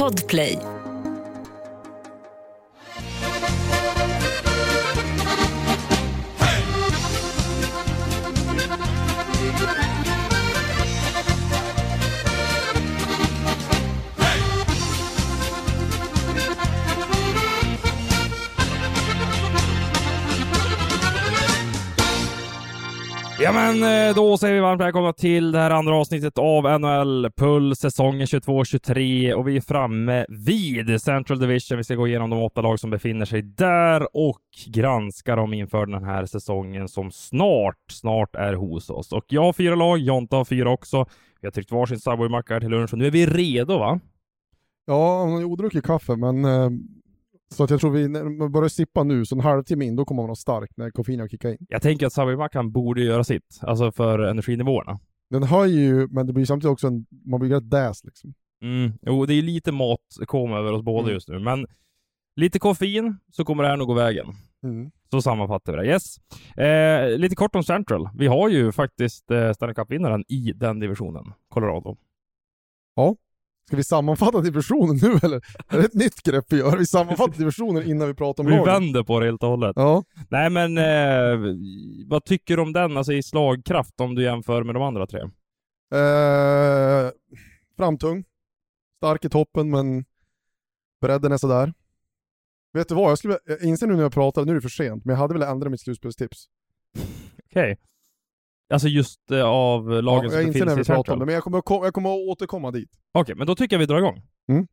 Podplay. Ja, men då säger vi varmt välkomna till det här andra avsnittet av NHL Puls säsongen 22-23 och vi är framme vid Central Division. Vi ska gå igenom de 8 lag som befinner sig där och granska dem inför den här säsongen som snart är hos oss. Och jag har 4 lag, Jonta har 4 också. Vi har tryckt varsin Subway-macka till lunch och nu är vi redo, va? Ja, han har odruckit kaffe, men så att jag tror när man börjar sippa nu, så en halvtimme in, då kommer man vara stark när koffeinen kickar in. Jag tänker att Subway-mackan borde göra sitt, alltså för energinivåerna. Den höjer ju, men det blir samtidigt också man blir rätt däs liksom. Jo, det är lite mat kom över oss båda just nu, men lite koffein så kommer det här nog gå vägen. Så sammanfattar vi det. Yes. Lite kort om Central. Vi har ju faktiskt Stanley Cup-vinnaren i den divisionen, Colorado. Ja. Ska vi sammanfatta divisionen nu eller? Är det ett nytt grepp vi gör? Vi sammanfattar divisionen innan vi pratar om vi lagen. Vänder på det helt och hållet. Ja. Nej, men vad tycker du om den, alltså i slagkraft, om du jämför med de andra 3? Framtung. Stark i toppen, men bredden är sådär. Vet du vad? Jag inser nu när jag pratar, nu är det för sent, men jag hade väl ändrat mitt slutspelstips. Okej. Alltså just av lagen som jag inser när vi pratar pratar om det, men jag kommer att återkomma dit. Okej, men då tycker jag vi drar igång.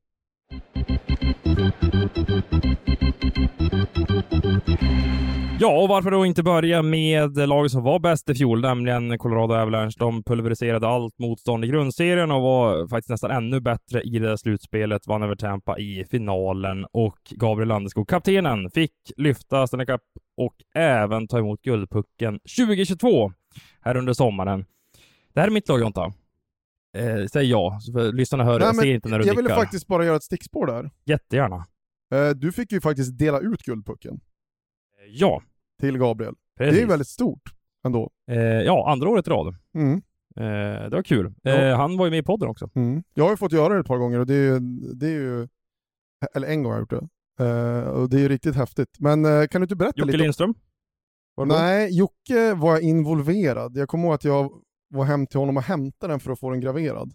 Ja, och varför då inte börja med laget som var bäst i fjol, nämligen Colorado Avalanche. De pulveriserade allt motstånd i grundserien och var faktiskt nästan ännu bättre i det där slutspelet, vann över Tampa i finalen och Gabriel Landeskog, kaptenen, fick lyfta Stanley Cup och även ta emot guldpucken 2022 här under sommaren. Det här är mitt lag, Jonta. Säg ja, så för lyssnarna hör. Jag ser inte när du jag ville nickar. faktiskt bara göra ett stickspår där. Jättegärna. Du fick ju faktiskt dela ut guldpucken. Ja. Till Gabriel. Precis. Det är väldigt stort ändå. Ja, andra året i rad. Det var kul. Han var ju med i podden också. Jag har ju fått göra det ett par gånger och det är ju eller en gång har jag gjort det. Och det är ju riktigt häftigt. Men kan du inte berätta Jocke lite? Lindström? Nej, Jocke var involverad. Jag kommer ihåg att jag var hem till honom och hämtade den för att få den graverad.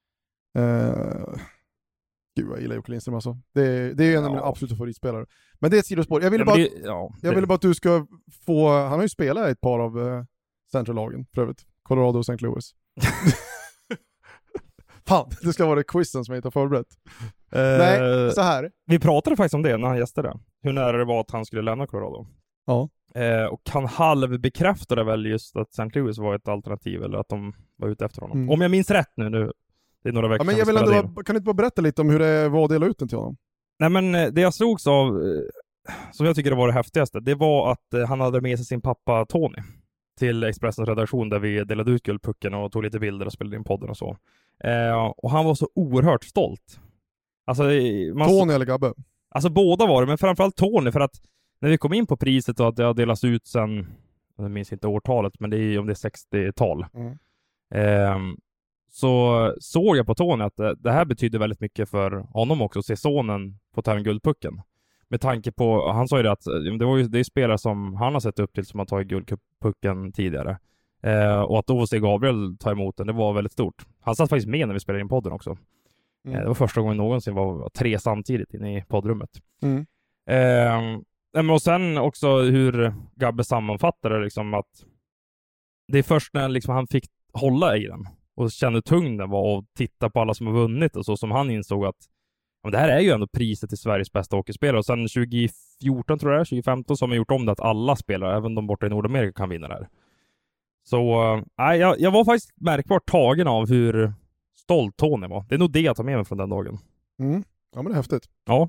Gud, jag gillar Jocke Lindström alltså. Det är ju en av mina absoluta favoritspelare. Men det är ett sidospår. Jag ville bara att du ska få... Han har ju spelat ett par av Central-lagen för övrigt. Colorado och St. Louis. Fan, det ska vara det quizen som jag inte har förberett. Nej, så här. Vi pratade faktiskt om det när han gästade. Hur nära det var att han skulle lämna Colorado. Ja. Och han halvbekräftade väl just att St. Louis var ett alternativ, eller att de var ute efter honom. Om jag minns rätt nu. Det är några veckor men jag vill ändå, kan du inte bara berätta lite om hur det var att dela ut den till honom? Nej, men det jag slogs av, som jag tycker var det häftigaste, det var att han hade med sig sin pappa Tony till Expressens redaktion där vi delade ut guldpucken och tog lite bilder och spelade in podden och så. Och han var så oerhört stolt. Alltså, Tony eller Gabbe? Alltså båda var det, men framförallt Tony, för att när vi kom in på priset och att det har delats ut sen, jag minns inte årtalet, men det är om det är 60-tal. Så såg jag på Tony att det här betyder väldigt mycket för honom också, att se sonen få ta en guldpucken. Med tanke på, han sa ju det att det är spelare som han har sett upp till som har tagit guldpucken tidigare. Och att då se Gabriel ta emot den, det var väldigt stort. Han satt faktiskt med när vi spelade in podden också. Det var första gången någonsin var 3 samtidigt inne i poddrummet. Och sen också hur Gabbe sammanfattade liksom att det är först när liksom han fick hålla i den och kände tung den var och titta på alla som har vunnit och så, som han insåg att det här är ju ändå priset till Sveriges bästa hockeyspelare. Och sen 2014 tror jag, 2015 så har man gjort om det att alla spelare, även de borta i Nordamerika, kan vinna det här. Så jag var faktiskt märkbart tagen av hur stolt Tony var. Det är nog det jag tar med mig från den dagen. Ja, men det är häftigt. Ja.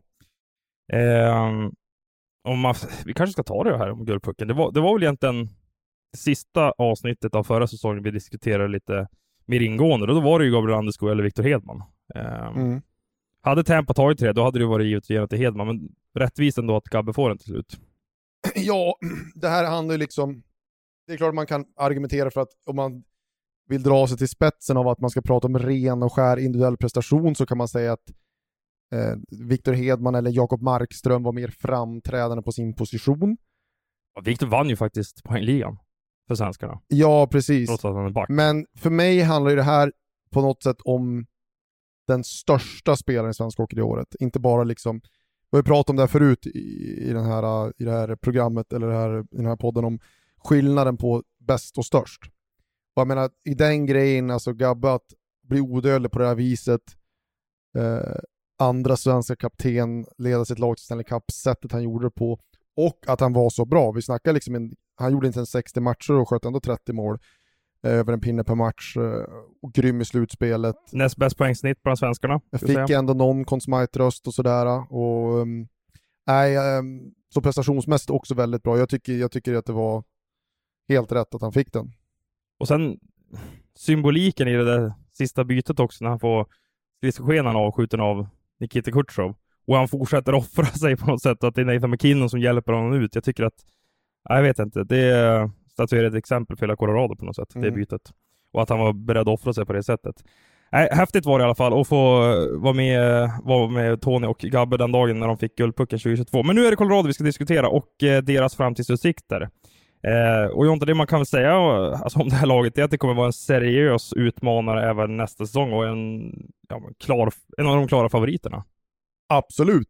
Vi kanske ska ta det här om guldpucken. Det var väl egentligen sista avsnittet av förra säsongen vi diskuterade lite mer ingående. Då var det ju Gabriel Landeskog eller Victor Hedman. Hade Tampa tagit 3, då hade det varit givet till Hedman. Men rättvisan då att Gabbe får den till slut. Ja, det här handlar ju liksom... Det är klart man kan argumentera för att om man vill dra sig till spetsen av att man ska prata om ren och skär individuell prestation, så kan man säga att Victor Hedman eller Jakob Markström var mer framträdande på sin position. Ja, Victor vann ju faktiskt poängligan för svenskarna. Ja, precis. Trots att han är back. Men för mig handlar ju det här på något sätt om den största spelaren i svensk hockey i året. Inte bara liksom, vi har pratat om det här förut i det här programmet eller i den här podden om skillnaden på bäst och störst. Och jag menar, i den grejen, alltså Gabbe att bli odödlig på det här viset, andra svenska kapten, leda sitt lag till Stanley Cup, sättet han gjorde det på, och att han var så bra. Vi snackar liksom han gjorde inte ens 60 matcher och sköt ändå 30 mål över en pinne per match och grym i slutspelet. Näst bäst poängsnitt bland svenskarna. Jag fick ändå någon Conn Smythe-röst och sådär. Och så prestationsmässigt också väldigt bra. Jag tycker att det var helt rätt att han fick den. Och sen symboliken i det där sista bytet också, när han får skridskoskenan avskjuten av Nikita Kutjerov. Och han fortsätter offra sig på något sätt, att det är Nathan MacKinnon som hjälper honom ut. Jag tycker att, jag vet inte, det statuerar ett exempel för hela Colorado på något sätt, det bytet. Och att han var beredd att offra sig på det sättet. Häftigt var det i alla fall att få vara med Tony och Gabbe den dagen när de fick guldpucken 2022. Men nu är det Colorado vi ska diskutera och deras framtidsutsikter. Och Jonte, det man kan säga alltså, om det här laget är att det kommer vara en seriös utmanare även nästa säsong och en av de klara favoriterna. Absolut.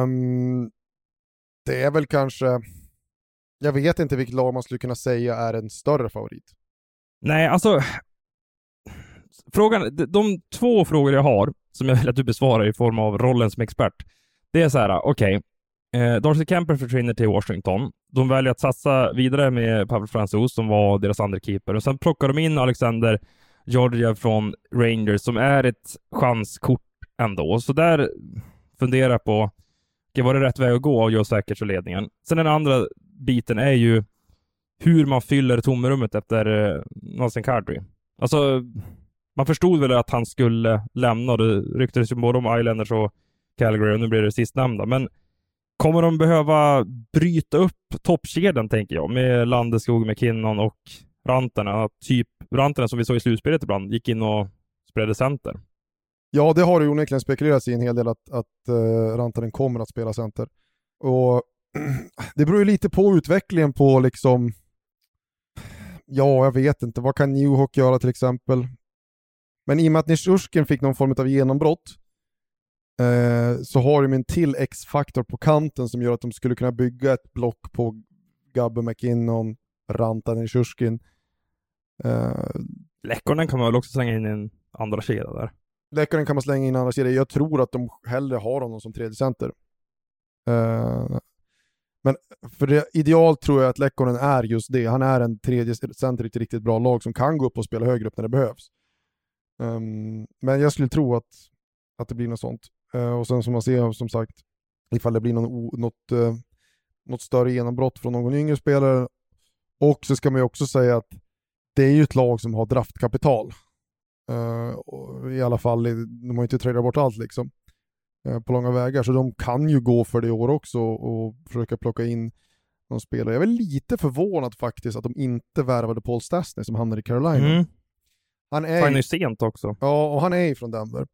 Det är väl kanske, jag vet inte vilket lag man skulle kunna säga är en större favorit. Nej, alltså de två frågor jag har som jag vill att du besvarar i form av rollen som expert, det är så här: okej, Darcy Kemper försvinner till Washington. De väljer att satsa vidare med Pavel Francouz som var deras andra keeper, och sen plockar de in Alexander Georgiev från Rangers som är ett chanskort ändå. Så där funderar på, var det rätt väg att gå av Joe Sakic och ledningen? Sen den andra biten är ju hur man fyller tomrummet efter Nazem Kadri. Alltså, man förstod väl att han skulle lämna, och det ryktades ju både om Islanders och Calgary, och nu blir det sistnämnda. Men kommer de behöva bryta upp toppkedjan, tänker jag, med Landeskog, McKinnon och Rantanen? Typ Rantanen som vi såg i slutspelet ibland gick in och spelade center. Ja, det har det onekligen spekulerats i en hel del att Rantanen kommer att spela center. Och det beror ju lite på utvecklingen på liksom, jag vet inte, vad kan Newhook göra till exempel? Men i och med att Nichushkin fick någon form av genombrott så har de en till X-faktor på kanten som gör att de skulle kunna bygga ett block på Gabbe, McKinnon, Rantanen, Nichushkin. Lekkonen kan man väl också slänga in i en andra kedja där. Lekkonen kan man slänga in i en andra kedja. Jag tror att de hellre har honom som tredje center. Men för det ideal tror jag att Lekkonen är just det. Han är en tredje center i ett riktigt bra lag som kan gå upp och spela högre upp när det behövs. Men jag skulle tro att det blir något sånt. Och sen som man ser, som sagt, ifall det blir något större genombrott från någon yngre spelare. Och så ska man ju också säga att det är ju ett lag som har draftkapital. I alla fall, de har ju inte tradat bort allt liksom på långa vägar, så de kan ju gå för det i år också och försöka plocka in någon spelare. Jag är väl lite förvånad faktiskt att de inte värvade Paul Stastny som hamnade i Carolina. Han är ju sent också. Ja, och han är ju från Denver.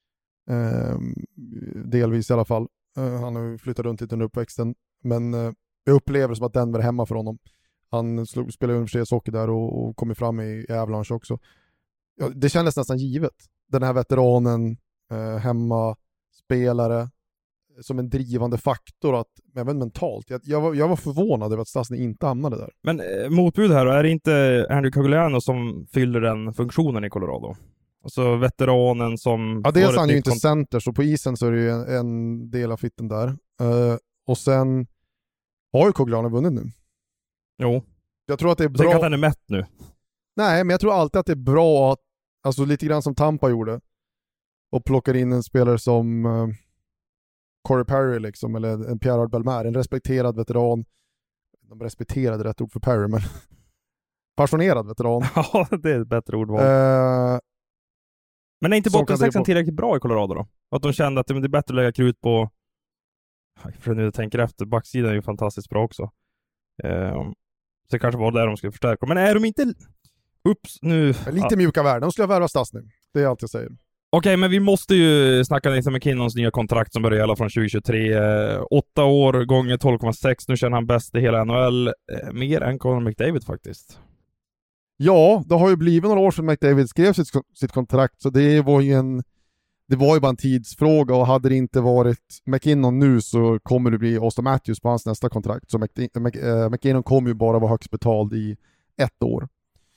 Delvis i alla fall. Han har ju flyttat runt lite under uppväxten, men jag upplever som att Denver är hemma för honom. Han spelar universitetshockey där och kommer fram i Avalanche också. Ja, det kändes nästan givet. Den här veteranen, hemma spelare som en drivande faktor, att även mentalt. Jag var förvånad över att Stastny inte hamnade där. Men motbud här då, är det inte Andrew Cogliano som fyller den funktionen i Colorado? Alltså veteranen som... Ja, dels är han ju inte center, så på isen så är det ju en del av fitten där. Och sen har ju Cogliano vunnit nu. Jo. Jag tror att det är bra... Jag tänker att han är mätt nu. Nej, men jag tror alltid att det är bra att, alltså lite grann som Tampa gjorde, och plockar in en spelare som Corey Perry liksom, eller en Pierre Bellemare, en respekterad veteran. De respekterade rätt ord för Perry, men passionerad veteran. Ja, det är ett bättre ordval. Men är inte bottensexan tillräckligt bra i Colorado då? Att de kände att det är bättre att lägga krut på, för nu tänker efter, backsidan är ju fantastiskt bra också. Så det kanske var där de skulle förstärka. Men är de inte nu... Lite mjuka värden. De skulle värva Stastny. Det är allt jag säger. Okej, men vi måste ju snacka Nathan McKinnons nya kontrakt som börjar gälla från 2023. 8 år gånger 12,6. Nu känner han bäst i hela NHL. Mer än Connor McDavid faktiskt. Ja, det har ju blivit några år sedan McDavid skrev sitt kontrakt, så det var ju bara en tidsfråga, och hade det inte varit McKinnon nu så kommer det bli Auston Matthews på hans nästa kontrakt. Så McKinnon kommer ju bara vara högst betald i 1 år.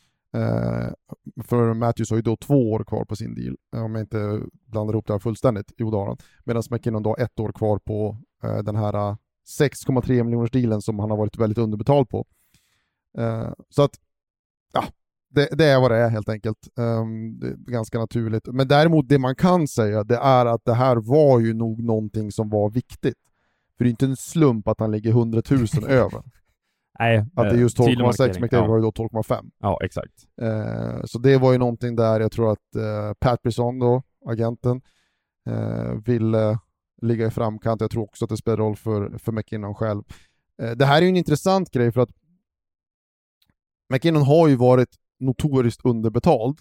För Matthews har ju då 2 år kvar på sin deal, om jag inte blandar ihop det här fullständigt. Medan McKinnon då har 1 år kvar på den här 6,3 miljoners dealen som han har varit väldigt underbetald på. Så att ja, det är vad det är helt enkelt. Det är ganska naturligt. Men däremot det man kan säga, det är att det här var ju nog någonting som var viktigt. För det är inte en slump att han ligger 100 000 över. Nej, att det är just 12,6, McDavid var ju då 12,5. Ja, exakt. Så det var ju någonting där jag tror att Pat Brisson då, agenten, ville ligga i framkant. Jag tror också att det spelar roll för McKinnon själv. Det här är ju en intressant grej, för att McKinnon har ju varit notoriskt underbetald.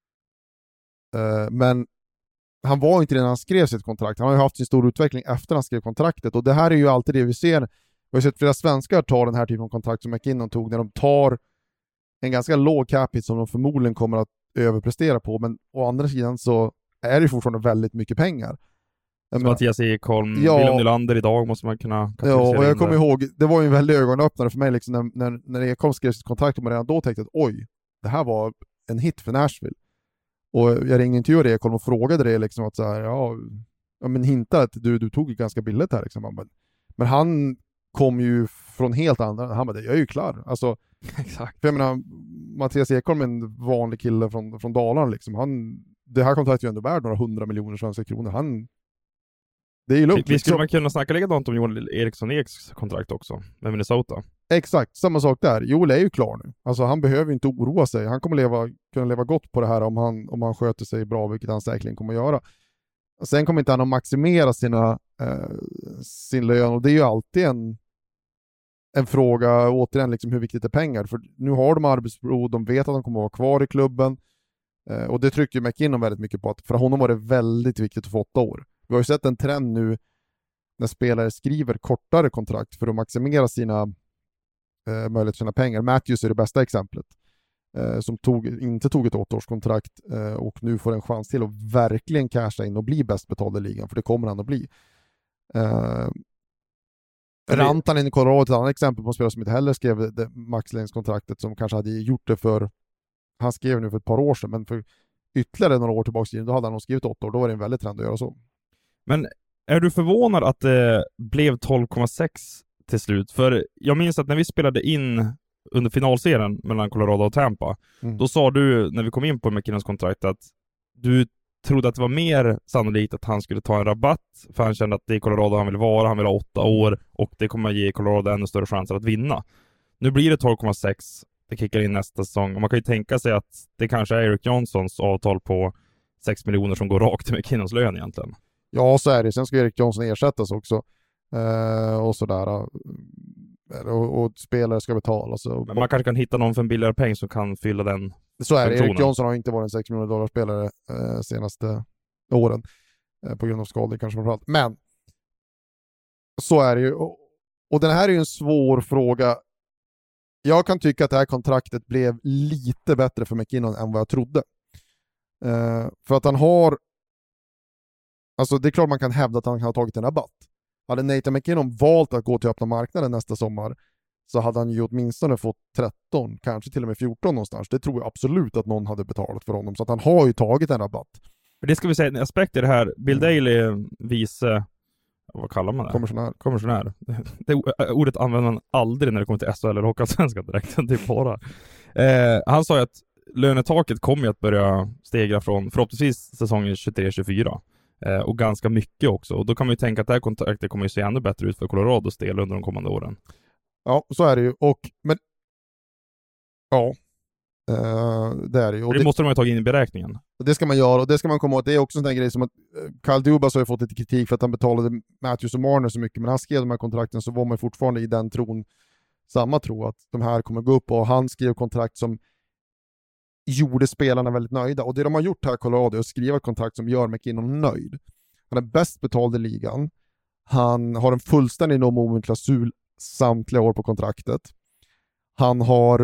Men han var inte det när han skrev sitt kontrakt. Han har ju haft sin stor utveckling efter han skrev kontraktet. Och det här är ju alltid det vi ser. Vi har sett flera svenskar ta den här typen av kontrakt som McKinnon tog, när de tar en ganska låg cap hit som de förmodligen kommer att överprestera på. Men å andra sidan så är det fortfarande väldigt mycket pengar. Mattias Ekholm, William Nylander idag måste man kunna ja, och jag kommer ihåg, det var ju en väldig ögonöppnare för mig liksom, när Ekholm skrev sitt kontrakt, och man redan då tänkte att oj, det här var en hit för Nashville. Och jag ringde intervjuade Ekholm och frågade det liksom, att så här, ja men hinta att du tog ju ganska billigt här liksom. Men han kom ju från helt andra, han bara, jag är ju klar. Alltså, exakt. För jag menar, Mattias Ekholm är en vanlig kille från Dalarna liksom. Det här kontraktet är ju ändå värd några 100 miljoner svenska kronor. Det är ju lugnt. Vi skulle man kunna snacka likadant om Joel Eriksson Eks kontrakt också med Minnesota. Exakt, samma sak där. Joel är ju klar nu. Alltså han behöver inte oroa sig. Han kommer kunna leva gott på det här om han sköter sig bra, vilket han säkerligen kommer att göra. Sen kommer inte han att maximera sin lön, och det är ju alltid en fråga, återigen, liksom hur viktigt är pengar. För nu har de arbetsro, de vet att de kommer att vara kvar i klubben. Och det trycker McKinnon väldigt mycket på, att för honom var det väldigt viktigt att få 8 år. Vi har ju sett en trend nu när spelare skriver kortare kontrakt för att maximera sina möjligheter till sina pengar. Matthews är det bästa exemplet. Som inte tog ett 8-årskontrakt och nu får en chans till att verkligen casha in och bli bäst betald i ligan, för det kommer han att bli. Rantanen i Colorado är ett annat exempel på en spelare som inte heller skrev det maxlängdskontraktet, som kanske hade gjort det han skrev nu för ett par år sedan, men för ytterligare några år tillbaka då hade han nog skrivit 8 år, då var det en väldigt trend att göra så. Men är du förvånad att det blev 12,6 till slut? För jag minns att när vi spelade in under finalserien mellan Colorado och Tampa, då sa du när vi kom in på McKinnons kontrakt att du trodde att det var mer sannolikt att han skulle ta en rabatt, för han kände att det är Colorado han vill vara, han vill ha 8 år och det kommer att ge Colorado ännu större chanser att vinna. Nu blir det 12,6, det kickar in nästa säsong, och man kan ju tänka sig att det kanske är Erik Johnsons avtal på 6 miljoner som går rakt till McKinnons lön egentligen. Ja, så är det. Sen ska Erik Johnson ersättas också. Och sådär. Och spelare ska betalas. Men man kanske kan hitta någon för en billigare peng som kan fylla den. Så är det. Erik Johnson har inte varit en 6 miljoner dollar spelare senaste åren. På grund av skador kanske framförallt. Men så är det ju. Och den här är ju en svår fråga. Jag kan tycka att det här kontraktet blev lite bättre för McKinnon än vad jag trodde. För att han har, alltså det är klart man kan hävda att han har tagit en rabatt. Hade Nathan McKinnon valt att gå till öppna marknaden nästa sommar, så hade han ju åtminstone fått 13, kanske till och med 14 någonstans. Det tror jag absolut att någon hade betalat för honom. Så att han har ju tagit en rabatt. Det ska vi säga, en aspekt i det här. Bill Daley, vice, vad kallar man det? Kommissionär. Det ordet använder man aldrig när det kommer till SHL eller Hockeyallsvenskan direkt. Det är bara. Han sa ju att lönetaket kommer att börja stegra från förhoppningsvis säsongen 23-24. Och ganska mycket också. Och då kan man ju tänka att det här kontraktet kommer ju se ännu bättre ut för Colorados del under de kommande åren. Ja, så är det ju. Men ja, det är det ju. Och det måste de ha tagit in i beräkningen. Det ska man göra, och det ska man komma åt. Det är också en sån där grej som att Kyle Dubas har ju fått lite kritik för att han betalade Matthews och Marner så mycket, men han skrev de här kontrakten så var man fortfarande i den tron, samma tro att de här kommer gå upp, och han skrev kontrakt som gjorde spelarna väldigt nöjda. Och det de har gjort här i Colorado är att skriva ett kontrakt som gör McKinnon nöjd. Han är bäst betald i ligan. Han har en fullständig no-movement-klausul samtliga år på kontraktet. Han har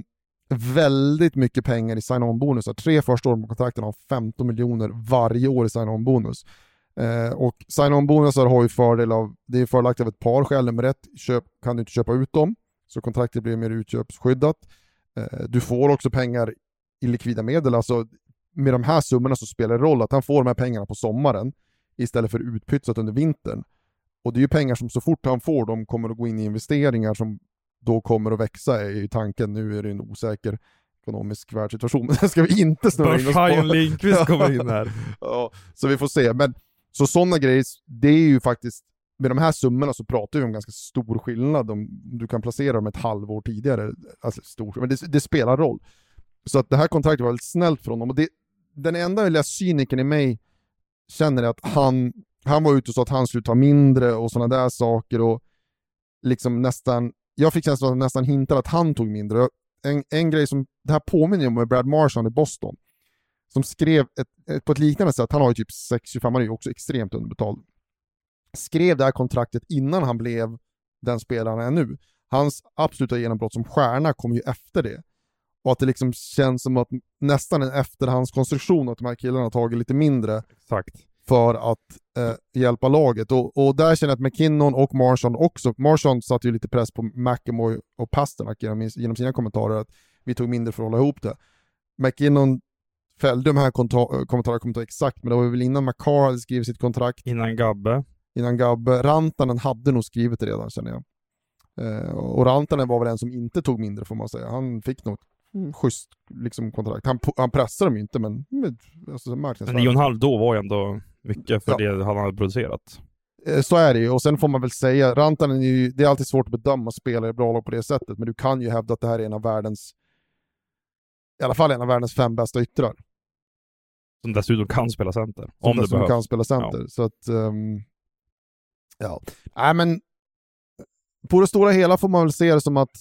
väldigt mycket pengar i sign-on-bonusar. 3 första år på kontrakten har 15 miljoner varje år i sign-on-bonus. Och sign-on-bonusar har ju fördel av, det är förlagt av ett par skäl. Nummer 1, kan du inte köpa ut dem, så kontraktet blir mer utköpsskyddat. Du får också pengar i likvida medel, alltså med de här summorna så spelar det roll att han får de här pengarna på sommaren istället för utpytsat under vintern. Och det är ju pengar som så fort han får dem kommer att gå in i investeringar som då kommer att växa, är ju tanken. Nu är det en osäker ekonomisk världssituation, men det ska vi inte snurra in oss på. Börshajen Lindqvist kommer in här. Ja, så vi får se. Men så sådana grejer, det är ju faktiskt, med de här summorna så pratar vi om ganska stor skillnad om du kan placera dem ett halvår tidigare. Alltså stor, men det spelar roll. Så att det här kontraktet var väldigt snällt från honom. Och den enda lilla cyniken i mig känner att han var ute och sa att han skulle ta mindre och sådana där saker, och liksom nästan, jag fick känslan att nästan hintar att han tog mindre. En grej som det här påminner om med Brad Marchand i Boston, som skrev på ett liknande sätt. Han har ju typ 6-25, han är ju också extremt underbetald. Skrev det här kontraktet innan han blev den spelaren han är nu. Hans absoluta genombrott som stjärna kom ju efter det. Och att det liksom känns som att nästan en efterhandskonstruktion att de här killarna har tagit lite mindre. Exakt. För att hjälpa laget. Och där känner jag att McKinnon och Marchand också. Marchand satte ju lite press på McEvoy och Pasternak genom sina kommentarer att vi tog mindre för att hålla ihop det. McKinnon fällde de här kommentarerna, kommer inte exakt, men det var väl innan McCarr hade skrivit sitt kontrakt. Innan Gabbe. Rantanen hade nog skrivit det redan, känner jag. Och Rantanen var väl en som inte tog mindre, får man säga. Han fick nog schysst liksom kontrakt. Han pressade dem ju inte, men alltså, men 9,5 då var ju ändå mycket för det han hade producerat. Så är det ju, och sen får man väl säga, Rantanen är ju, det är alltid svårt att bedöma spelare i bra lag på det sättet, men du kan ju hävda att det här är i alla fall en av världens 5 bästa yttrar. Som dessutom kan spela center. Om det behövs. Kan spela center. Ja. Så att, ja. Nej, men på det stora hela får man väl se det som att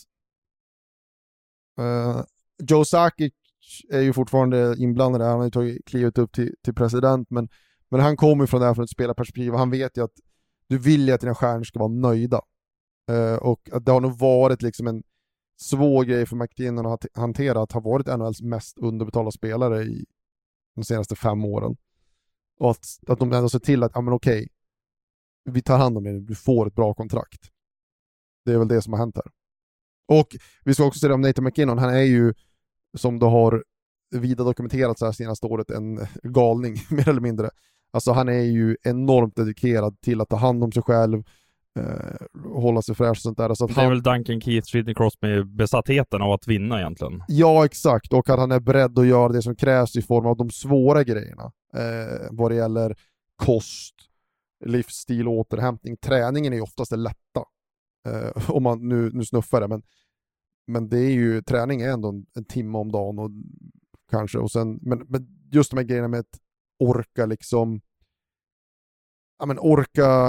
Joe Sakic är ju fortfarande inblandad där. Han har ju tagit klivet upp till president, men han kommer från det här från ett spelarperspektiv, och han vet ju att du vill ju att dina stjärnor ska vara nöjda. Och att det har nog varit liksom en svår grej för McKinnon att hantera, att ha varit NHLs mest underbetalda spelare i de senaste 5 åren. Och att de ändå ser till att, ja men okej, vi tar hand om det, du får ett bra kontrakt. Det är väl det som har hänt här. Och vi ska också säga om Nathan McKinnon, han är ju, som det har vida dokumenterats här senaste året, en galning, mer eller mindre. Alltså han är ju enormt dedikerad till att ta hand om sig själv, hålla sig fräsch och sånt där. Så att det är väl Duncan Keith, Sidney Crosby, besattheten av att vinna egentligen. Ja, exakt. Och att han är beredd att göra det som krävs i form av de svåra grejerna. Vad det gäller kost, livsstil, återhämtning. Träningen är ju oftast det lätta. Om man nu snuffar det. Men det är ju, träning är ändå en timme om dagen och kanske. Och sen, men just de här grejerna med att orka liksom, ja men orka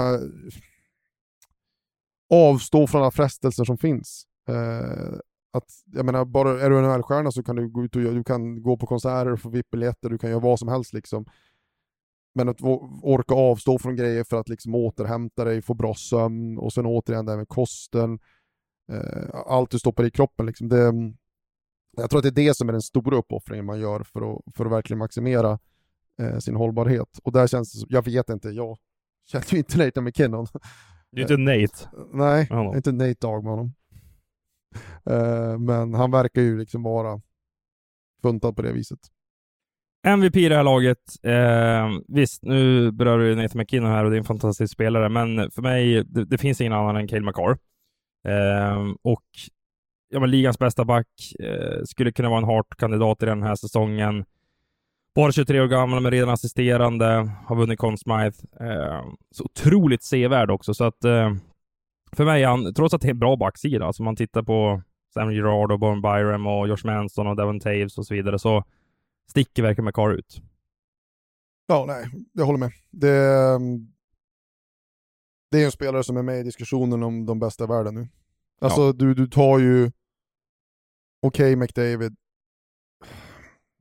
avstå från alla frestelser som finns. Att, jag menar, bara är du en NHL-stjärna så kan du gå ut och du kan gå på konserter, få VIP-biljetter, du kan göra vad som helst liksom. Men att orka avstå från grejer för att liksom återhämta dig, få bra sömn, och sen återigen det här med kosten, allt du stoppar i kroppen liksom. Jag tror att det är det som är den stora uppoffringen man gör för att verkligen maximera sin hållbarhet. Och där känns det, jag vet inte, jag känner ju inte Nathan McKinnon. Det är inte Nate. Nej, inte Nate Dogg med honom. Men han verkar ju liksom vara funtad på det viset. MVP i det här laget, visst, nu berör du Nathan McKinnon här och det är en fantastisk spelare, men för mig, det finns ingen annan än Cale Makar. Och ja, men ligans bästa back, skulle kunna vara en Hart-kandidat i den här säsongen. Bara 23 år gammal men redan assisterande, har vunnit Conn Smythe. Så otroligt sevärd också, så att för mig, trots att det är en bra backsida, alltså man tittar på Sam Girard och Bowen Byram och Josh Manson och Devon Taves och så vidare, så sticker verkligen Makar ut. Ja, nej, jag håller med. Det är en spelare som är med i diskussionen om de bästa i världen nu. Alltså du tar ju McDavid.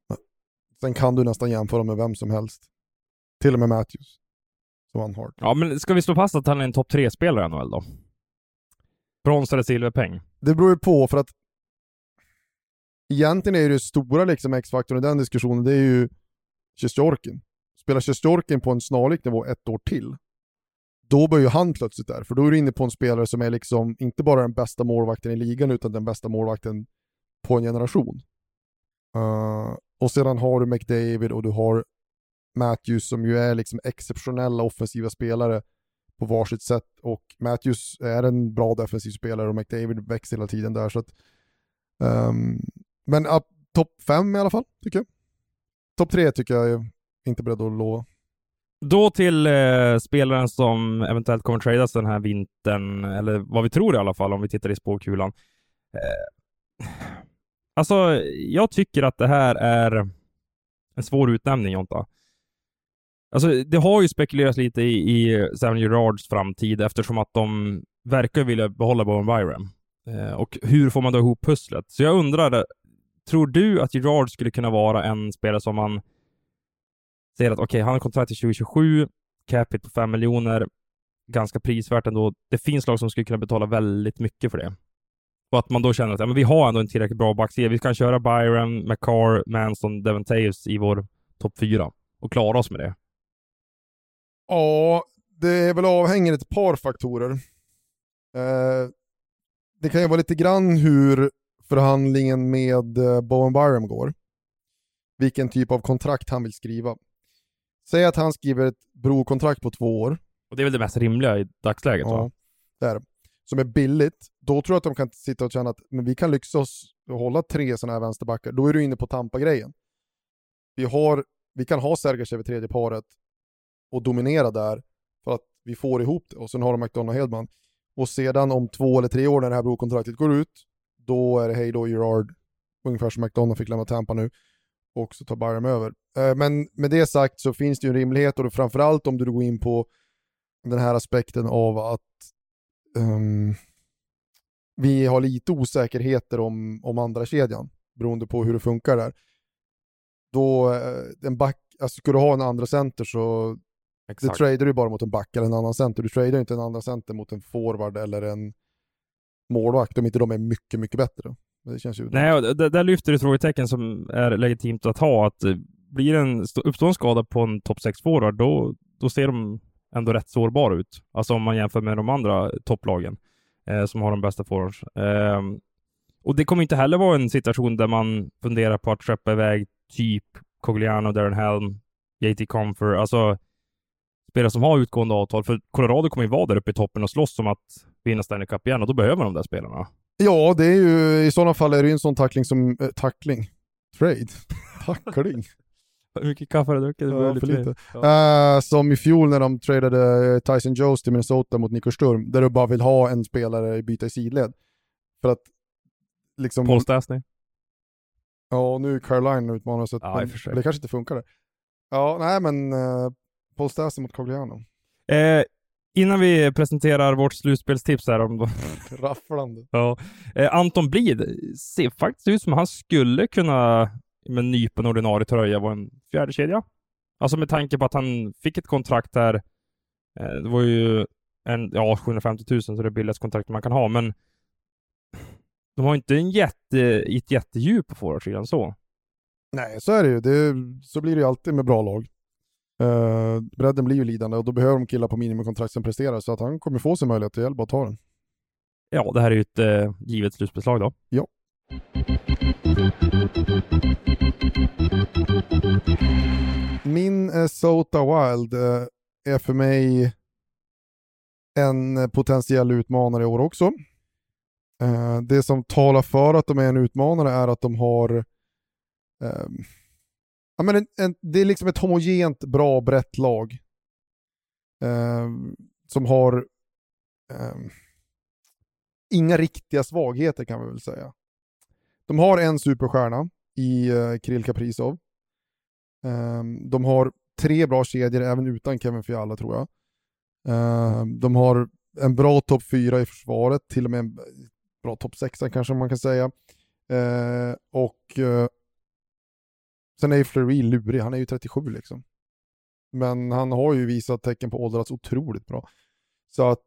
Sen kan du nästan jämföra med vem som helst. Till och med Matthews. Som han har. Ja, men ska vi slå fast att han är en topp 3-spelare i NHL då? Brons eller silverpeng? Det beror ju på, för att egentligen är det stora liksom X-faktorn i den diskussionen, det är ju Shesterkin. Spelar Shesterkin på en snarlik nivå ett år till, då bör ju han plötsligt där. För då är du inne på en spelare som är liksom inte bara den bästa målvakten i ligan, utan den bästa målvakten på en generation. Och sedan har du McDavid och du har Matthews som ju är liksom exceptionella offensiva spelare på varsitt sätt, och Matthews är en bra defensiv spelare och McDavid växer hela tiden där, så att men topp 5 i alla fall, tycker jag. Topp 3 tycker jag är inte beredd att lova. Då till spelaren som eventuellt kommer tradas den här vintern, eller vad vi tror i alla fall om vi tittar i spåkulan. Alltså, jag tycker att det här är en svår utnämning, Jonta. Alltså, det har ju spekulerats lite i Sam Girards framtid, eftersom att de verkar vilja behålla Bowen Byram. Och hur får man då ihop pusslet? Så jag undrar, tror du att Girard skulle kunna vara en spelare som man säger att okej, han har kontrakt till 2027, capita på 5 miljoner, ganska prisvärt ändå. Det finns lag som skulle kunna betala väldigt mycket för det. Och att man då känner att ja, men vi har ändå en tillräckligt bra backsida. Vi kan köra Byram, McCarr, Manson, Devon Toews i vår topp 4 och klara oss med det. Ja, det är väl avhängigt ett par faktorer. Det kan ju vara lite grann hur förhandlingen med Bowen Byram går. Vilken typ av kontrakt han vill skriva. Säg att han skriver ett brokontrakt på 2 år. Och det är väl det mest rimliga i dagsläget, ja, va? Det är det. Som är billigt. Då tror jag att de kan sitta och känna att men vi kan lyxa oss och hålla 3 sådana här vänsterbackar. Då är du inne på Tampa-grejen. Vi kan ha Sergachev i tredje paret och dominera där för att vi får ihop det. Och sen har de McDonough Hedman. Och sedan om 2 eller 3 år när det här brokontraktet går ut, då är det hej då Girard, ungefär som McDonough fick lämna Tampa nu, och så tar Byram över. Men med det sagt så finns det ju en rimlighet, och framförallt om du går in på den här aspekten av att vi har lite osäkerheter om andra kedjan beroende på hur det funkar där. Då en back, alltså ska du ha en andra center så det tradar du bara mot en back eller en annan center. Du tradar inte en andra center mot en forward eller en målvakt om inte de är mycket, mycket bättre. Det känns ju... Nej, där lyfter du frågetecken som är legitimt att ha. Att blir uppstår en skada på en topp 6 forward, då ser de ändå rätt sårbara ut. Alltså om man jämför med de andra topplagen som har de bästa forwards. Och det kommer inte heller vara en situation där man funderar på att släppa iväg typ Cogliano, Darren Helm, JT Compher, alltså spelare som har utgående avtal. För Colorado kommer ju vara där uppe i toppen och slåss om att vinna Stanley Cup igen, och då behöver de där spelarna. Ja, det är ju i sådana fall är det ju en sån tackling som tackling. Tackling. Hur mycket kaffe har du druckit? Ja, för lite. Ja. Som i fjol när de tradade Tyson Jones till Minnesota mot Nico Sturm, där du bara vill ha en spelare byta i sidled. För att liksom... Paul Stastny. Ja, nu är Carolina utmanare så att det kanske inte funkar där. Ja, nej men Paul Stastny mot Cogliano. Innan vi presenterar vårt slutspelstips här om rafflande. Ja. Anton Blid ser faktiskt ut som han skulle kunna med nypen ordinarie tröja vara en fjärde kedja. Alltså med tanke på att han fick ett kontrakt här. Det var ju 750 000, så det är billigaste kontrakt man kan ha, men de har inte ett jättedjup på forwardsidan så. Nej, så är det ju. Så blir det ju alltid med bra lag. Bredden blir ju lidande och då behöver de killar på minimikontrakt som presterar, så att han kommer få sin möjlighet till hjälp att ta den. Ja, det här är ju ett givet slutspelslag då. Ja. Minnesota Wild är för mig en potentiell utmanare i år också. Det som talar för att de är en utmanare är att de har det är liksom ett homogent, bra, brett lag som har inga riktiga svagheter, kan man väl säga. De har en superstjärna i Kirill Kaprizov. De har 3 bra kedjor även utan Kevin Fiala, tror jag. De har en bra topp 4 i försvaret, till och med en bra topp 6 kanske man kan säga. Och Sen är ju Fleury lurig, han är ju 37 liksom. Men han har ju visat tecken på åldrats otroligt bra. Så att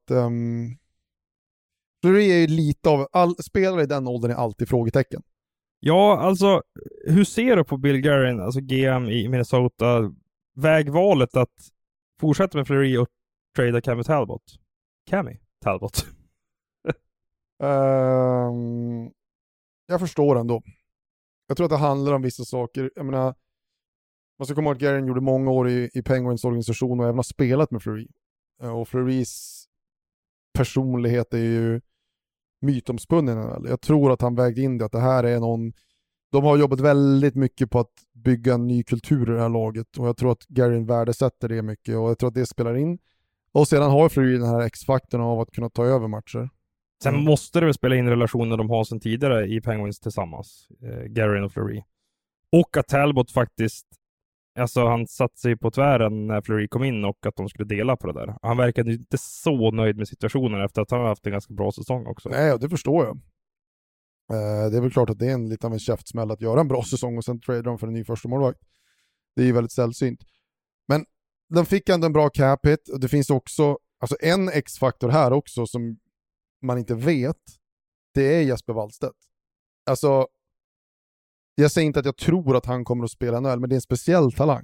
Fleury är ju lite av, spelare i den åldern är alltid frågetecken. Ja, alltså hur ser du på Bill Guerin, alltså GM i Minnesota, vägvalet att fortsätta med Fleury och trada Cami Talbot? Jag förstår ändå. Jag tror att det handlar om vissa saker. Jag menar, man ska komma ihåg att Guerin gjorde många år i Penguins organisation och även har spelat med Fleury. Och Fleurys personlighet är ju mytomspunnen. Jag tror att han vägde in det, att det här är någon... De har jobbat väldigt mycket på att bygga en ny kultur i det här laget och jag tror att Guerin värdesätter det mycket och jag tror att det spelar in. Och sedan har Fleury den här X-faktorn av att kunna ta över matcher. Sen måste det väl spela in relationer de har sedan tidigare i Penguins tillsammans, Guerin och Fleury. Och att Talbot faktiskt, alltså han satt sig på tvären när Fleury kom in och att de skulle dela på det där. Han verkade inte så nöjd med situationen efter att han har haft en ganska bra säsong också. Nej, det förstår jag. Det är väl klart att det är lite av en käftsmäll att göra en bra säsong och sen trade dem för en ny första målvakt. Det är ju väldigt sällsynt. Men de fick ändå en bra cap hit och det finns också alltså en X-faktor här också som man inte vet. Det är Jesper Wallstedt. Alltså jag säger inte att jag tror att han kommer att spela NHL, men det är en speciell talang.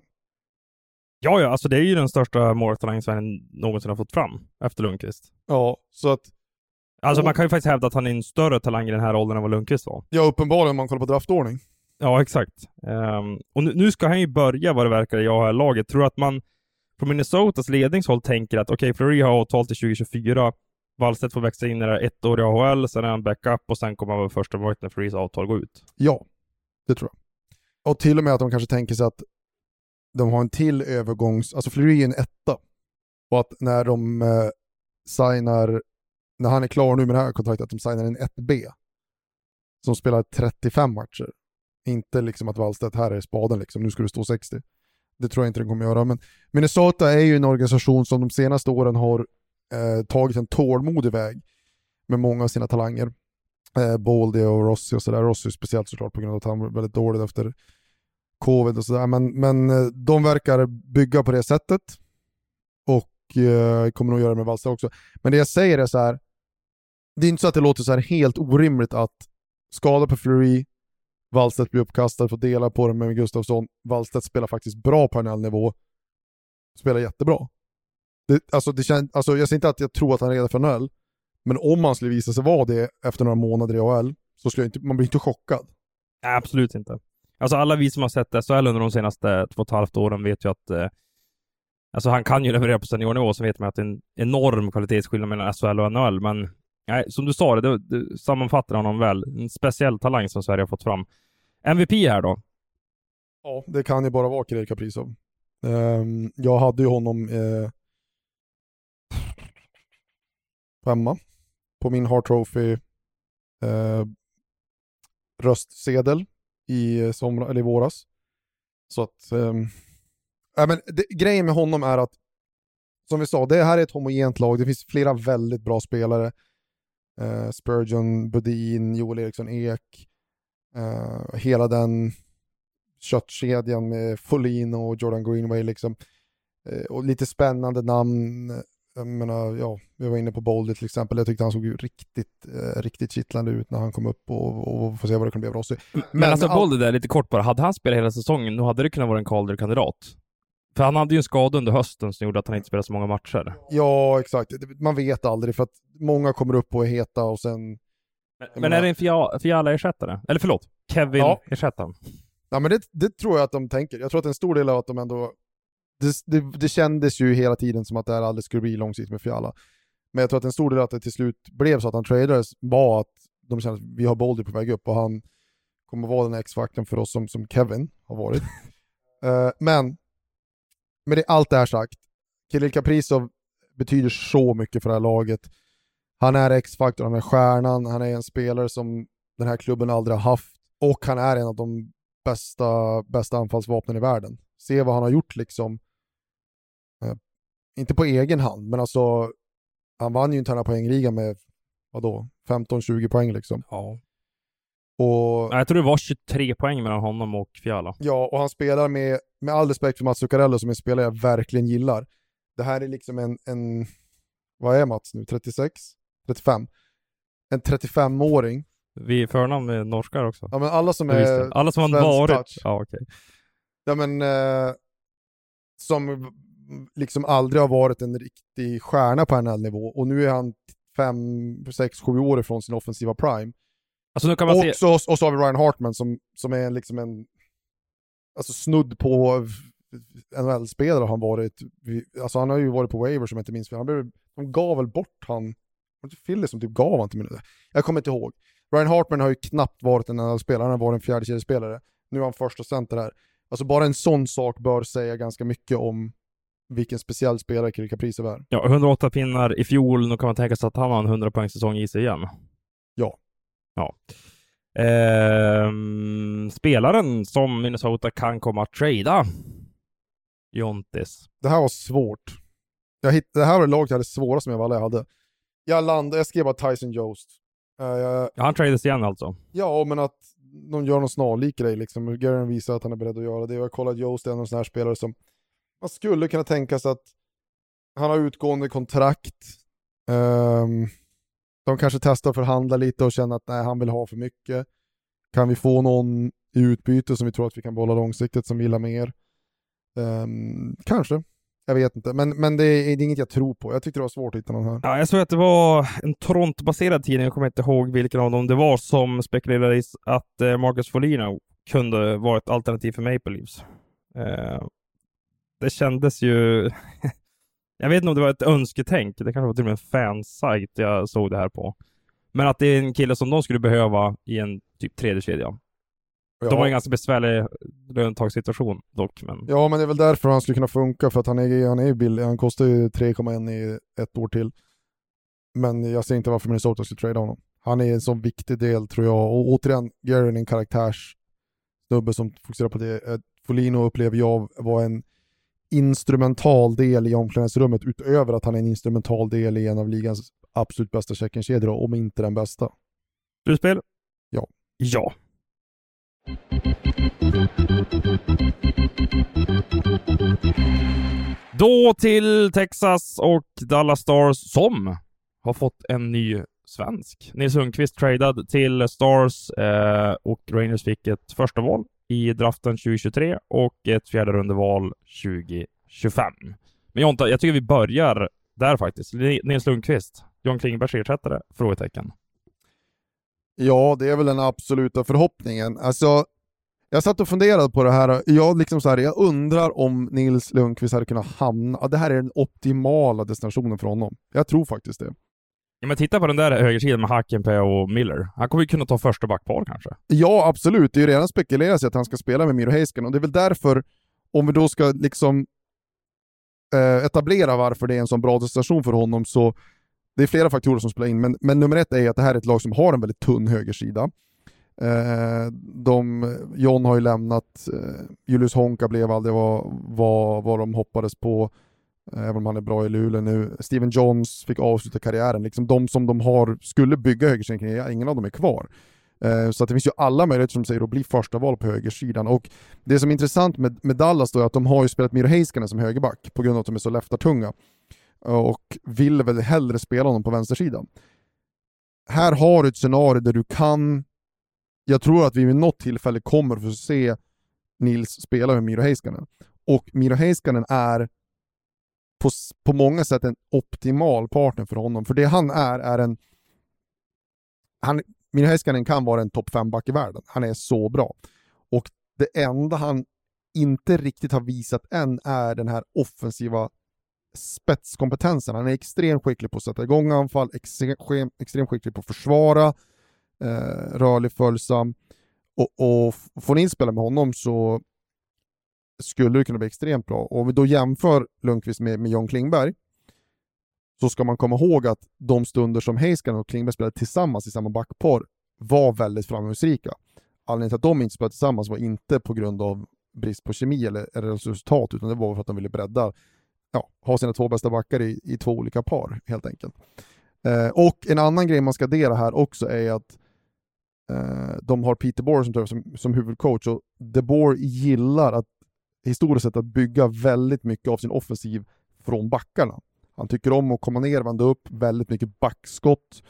Ja, alltså det är ju den största måltalangen Sverige någonsin har fått fram efter Lundqvist. Ja, så att... Alltså man kan ju faktiskt hävda att han är en större talang i den här åldern än vad Lundqvist var. Ja, uppenbarligen om man kollar på draftordning. Ja, exakt. Och nu ska han ju börja vad det verkar i AHL-laget. Tror att man från Minnesotas ledningshåll tänker att okej, Fleury har avtal till 2024. Wallstedt får växa in i det ett år i AHL, sen är han backup och sen kommer han vara första målet när Fleury's avtal går ut. Ja, det tror jag. Och till och med att de kanske tänker sig att de har en till övergångs... Alltså Fleury är en etta. Och att när de signar... När han är klar nu med det här kontraktet, att de signar en 1B som spelar 35 matcher. Inte liksom att Wallstedt här är spaden liksom, nu ska du stå 60. Det tror jag inte den kommer göra. Men Minnesota är ju en organisation som de senaste åren har tagit en tålmodig väg med många av sina talanger. Boldy och Rossi och sådär. Rossi speciellt såklart på grund av att han var väldigt dålig efter covid och sådär. Men de verkar bygga på det sättet. Och kommer nog göra det med Wallstedt också. Men det jag säger är så här. Det är inte så att det låter så här helt orimligt att skada på Fleury, Wallstedt blir uppkastad, får dela på det med Gustafsson. Wallstedt spelar faktiskt bra på NHL-nivå. Spelar jättebra. Jag säger inte att jag tror att han är redan för NHL. Men om han skulle visa sig vara det efter några månader i AHL så skulle man blir inte chockad. Absolut inte. Alltså alla vi som har sett SHL under de senaste 2,5 åren vet ju att alltså han kan ju leverera på seniornivå, så vet man att det är en enorm kvalitetsskillnad mellan SHL och NHL. Men nej, som du sa, det sammanfattar honom väl. En speciell talang som Sverige har fått fram. MVP här då? Ja, det kan ju bara vara Kirill Kaprizov. Jag hade ju honom hemma på min Hart Trophy röstsedel i våras. Så att grejen med honom är att, som vi sa, det här är ett homogent lag. Det finns flera väldigt bra spelare. Spurgeon, Budin, Joel Eriksson Ek, hela den köttkedjan med Folin och Jordan Greenway liksom. Och lite spännande namn. Jag menar, ja, vi var inne på Boldy till exempel. Jag tyckte han såg ju riktigt kittlande ut när han kom upp och får se vad det kan bli av Rossi. Men alltså Boldy där, lite kort bara. Hade han spelat hela säsongen, då hade det kunnat vara en Calder-kandidat. För han hade ju en skada under hösten som gjorde att han inte spelade så många matcher. Ja, exakt. Man vet aldrig, för att många kommer upp och är heta och sen... Men är det en Fiala-ersättare? Eller förlåt, Kevin-ersättaren? Ja, men det tror jag att de tänker. Jag tror att en stor del av att de ändå... Det kändes ju hela tiden som att det här aldrig skulle bli långsiktigt med Fiala. Men jag tror att en stor del av att det till slut blev så att han tradades var att de kände att vi har Boldy på väg upp och han kommer vara den X-faktorn för oss som Kevin har varit. Men med det, allt det här sagt, Kirill Kaprizov betyder så mycket för det här laget. Han är X-faktor, han är stjärnan, han är en spelare som den här klubben aldrig har haft och han är en av de bästa anfallsvapnen i världen. Se vad han har gjort liksom. Inte på egen hand, men alltså han vann ju interna poängliga med 15-20 poäng liksom. Ja. Och, jag tror det var 23 poäng mellan honom och Fiala. Ja, och han spelar med all respekt för Mats Zuccarello som en spelare jag verkligen gillar. Det här är liksom en vad är Mats nu? 36? 35? En 35-åring. Vi förnamn med norskar också. Ja, men alla som är alla som har varit touch. Ja, okej. Ja, men som liksom aldrig har varit en riktig stjärna på NHL-nivå, och nu är han 5, 6, 7 år ifrån sin offensiva prime. Alltså nu kan man och så har vi Ryan Hartman som är liksom en alltså snudd på NHL-spelare. Han har ju varit på waiver som jag inte minns. De gav väl bort han Philly som typ gav han till minuter. Jag kommer inte ihåg. Ryan Hartman har ju knappt varit en NHL-spelare, han har varit en fjärdekedjespelare. Nu är han första center här. Alltså bara en sån sak bör säga ganska mycket om vilken speciell spelare Kirill Kaprizov är. Ja, 108 pinnar i fjol, nu kan man tänka sig att han har en 100 poäng-säsong i sig igen. Ja. Spelaren som Minnesota kan komma att trada. Jontis. Det här var svårt. Det här var laget jag hade svårast med vad jag hade. Jag skrev bara Tyson Jost. Han trades igen alltså. Ja, men att de gör någon snarlik grej liksom. Garen visar att han är beredd att göra det. Jag har kollat Jost, en av sån här spelare som man skulle kunna tänka sig att han har utgående kontrakt. De kanske testar att förhandla lite och känner att nej, han vill ha för mycket. Kan vi få någon i utbyte som vi tror att vi kan behålla långsiktigt, som vill ha mer? Kanske. Jag vet inte. Men det är inget jag tror på. Jag tyckte det var svårt att hitta någon här. Ja, jag såg att det var en Toronto-baserad tidning, jag kommer inte ihåg vilken av dem det var, som spekulerade i att Marcus Foligno kunde vara ett alternativ för Maple Leafs. Det kändes ju... jag vet inte om det var ett önsketänk. Det kanske var till och med en fansajt jag såg det här på. Men att det är en kille som de skulle behöva i en typ tredje kedja. Ja. De har en ganska besvärlig löntagssituation dock. Men... Ja, men det är väl därför han skulle kunna funka, för att han är billig. Han kostar ju 3,1 i ett år till. Men jag ser inte varför Minnesota skulle trada honom. Han är en sån viktig del, tror jag. Och återigen, Garen är en karaktärssnubbe som fokuserar på det. Foligno upplever jag var en instrumental del i omklädningsrummet, utöver att han är en instrumental del i en av ligans absolut bästa check-in-kedjor, om inte den bästa. Slutspel? Ja. Ja. Då till Texas och Dallas Stars, som har fått en ny svensk. Nils Lundqvist tradad till Stars och Rangers fick ett första val i draften 2023 och ett fjärde rundeval 2025. Men Jonta, jag tycker vi börjar där faktiskt. Nils Lundqvist, John Klingbergs ersättare? Frågetecken. Ja, det är väl den absoluta förhoppningen. Alltså, jag satt och funderade på det här. Jag undrar om Nils Lundqvist hade kunnat hamna... det här är den optimala destinationen för honom. Jag tror faktiskt det. Ja, men titta på den där högersidan med Hakenpää och Miller. Han kommer ju kunna ta första backpar kanske. Ja, absolut. Det är ju redan spekulerat att han ska spela med Miro Heiskanen. Och det är väl därför, om vi då ska liksom etablera varför det är en sån bra destination för honom, så det är flera faktorer som spelar in. Men nummer ett är att det här är ett lag som har en väldigt tunn högersida. John har ju lämnat. Julius Honka blev aldrig vad de hoppades på. Även om han är bra i Luleå nu. Steven Johns fick avsluta karriären. Liksom de som de skulle bygga högersidan, ingen av dem är kvar. Så att det finns ju alla möjligheter, som säger, att bli första val på högersidan. Och det som är intressant med Dallas då är att de har ju spelat Miro Heiskanen som högerback på grund av att de är så läftartunga. Och vill väl hellre spela honom på vänstersidan. Här har du ett scenario där du kan... Jag tror att vi vid något tillfälle kommer att få se Nils spela med Miro Heiskanen. Och Miro Heiskanen är på många sätt en optimal partner för honom. För det han är en... Miro Heiskanen kan vara en topp 5-back i världen. Han är så bra. Och det enda han inte riktigt har visat än är den här offensiva spetskompetensen. Han är extremt skicklig på att sätta igång anfall, extremt skicklig på att försvara, rörlig, följsam. Och får ni spela med honom så skulle det kunna bli extremt bra. Och om vi då jämför Lundqvist med John Klingberg, så ska man komma ihåg att de stunder som Heiskanen och Klingberg spelade tillsammans i samma backpar var väldigt framgångsrika. Anledningen till att de inte spelade tillsammans var inte på grund av brist på kemi eller resultat, utan det var för att de ville bredda, ha sina två bästa backar i två olika par helt enkelt. Och en annan grej man ska addera här också är att De har Peter Boer som huvudcoach, och De Boer gillar att historiskt sett att bygga väldigt mycket av sin offensiv från backarna. Han tycker om att komma ner, vända upp, väldigt mycket backskott.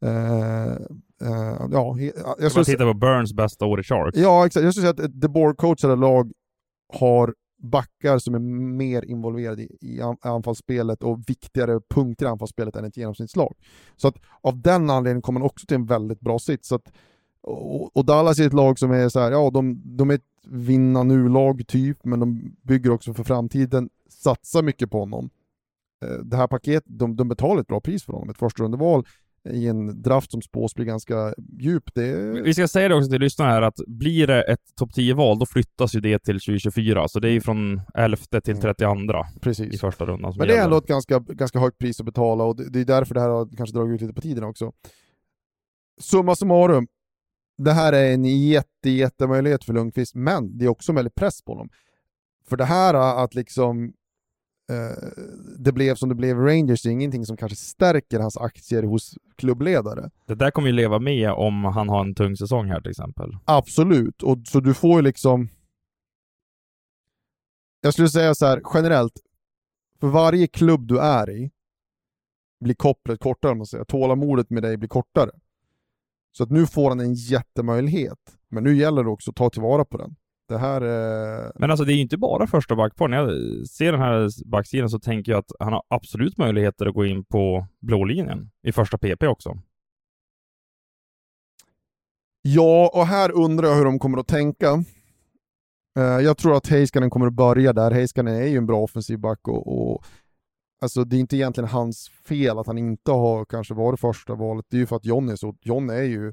Jag skulle titta på Burns bästa år i Sharks. Ja, exakt. Jag skulle säga att ett De Boer-coachade lag har backar som är mer involverade i anfallsspelet och viktigare punkter i anfallsspelet än ett genomsnittslag. Så att av den anledningen kommer man också till en väldigt bra sits. Så att, och Dallas är ett lag som är så här, ja, de är ett vinna nu-lag typ, men de bygger också för framtiden, satsar mycket på honom. Det här paketet, de betalar ett bra pris för honom, ett första rundeval i en draft som spås blir ganska djup. Vi ska säga det också till lyssnarna här, att blir det ett topp 10-val, då flyttas ju det till 2024, så det är från 11 till 32 Precis. I första rundan. Men det är ändå ett ganska högt pris att betala, och det är därför det här har kanske dragit ut lite på tiden också. Summa summarum, det här är en jättemöjlighet för Lundqvist, men det är också en väldigt press på honom. För det här att liksom det blev som det blev Rangers är ingenting som kanske stärker hans aktier hos klubbledare. Det där kommer ju leva med om han har en tung säsong här till exempel. Absolut, och så du får ju liksom, jag skulle säga så här generellt, för varje klubb du är i blir kopplet kortare, om man säger. Tålamodet med dig blir kortare. Så att nu får han en jättemöjlighet, men nu gäller det också att ta tillvara på den. Det här Men alltså det är ju inte bara första backpar. När jag ser den här backsidan så tänker jag att han har absolut möjligheter att gå in på blå linjen i första PP också. Ja, och här undrar jag hur de kommer att tänka. Jag tror att Heiskanen kommer att börja där. Heiskanen är ju en bra offensiv back, och alltså det är inte egentligen hans fel att han inte har kanske varit första valet. Det är ju för att John är ju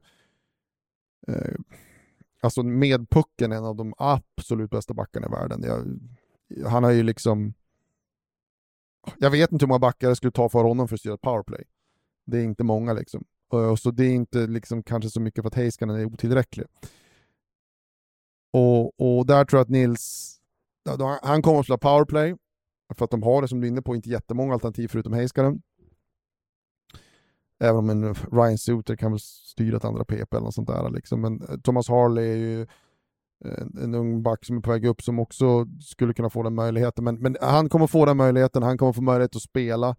alltså med pucken en av de absolut bästa backarna i världen. Han har ju liksom, jag vet inte hur många backar det skulle ta för honom för att styra ett powerplay. Det är inte många liksom. Och så det är inte liksom kanske så mycket för att Heiskanen är otillräcklig. Och där tror jag att Nils, han kommer att spela powerplay för att de har det, som du är inne på, inte jättemånga alternativ förutom Heiskanen. Även om en Ryan Suter kan väl styra ett andra PP eller något sånt där liksom. Men Thomas Harley är ju en ung back som är på väg upp som också skulle kunna få den möjligheten. Men han kommer få den möjligheten, han kommer få möjlighet att spela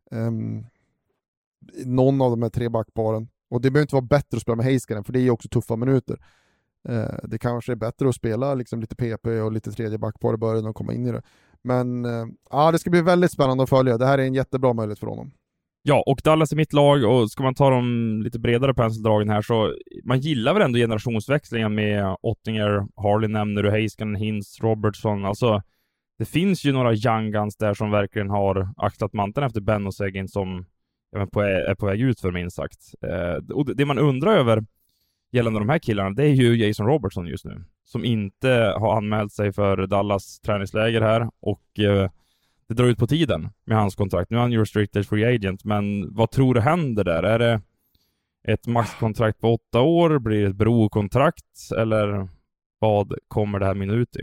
någon av de här tre backparen. Och det behöver inte vara bättre att spela med Heiskanen, för det är ju också tuffa minuter. Det kanske är bättre att spela liksom lite PP och lite tredje backpar i början och komma in i det. Men det ska bli väldigt spännande att följa. Det här är en jättebra möjlighet för honom. Ja, och Dallas är mitt lag, och ska man ta de lite bredare penseldragen här, så man gillar väl ändå generationsväxlingen med Ottinger, Harley nämner du, Heiskanen, Hintz, Robertson. Alltså, det finns ju några young guns där som verkligen har axlat manteln efter Ben och Seguin som är på väg ut för, minst sagt. Och det man undrar över gällande de här killarna, det är ju Jason Robertson just nu, som inte har anmält sig för Dallas träningsläger här, och det drar ut på tiden med hans kontrakt. Nu är han ju restricted free agent, men vad tror du händer där? Är det ett maxkontrakt på 8 år? Blir det ett brokontrakt? Eller vad kommer det här minna ut i?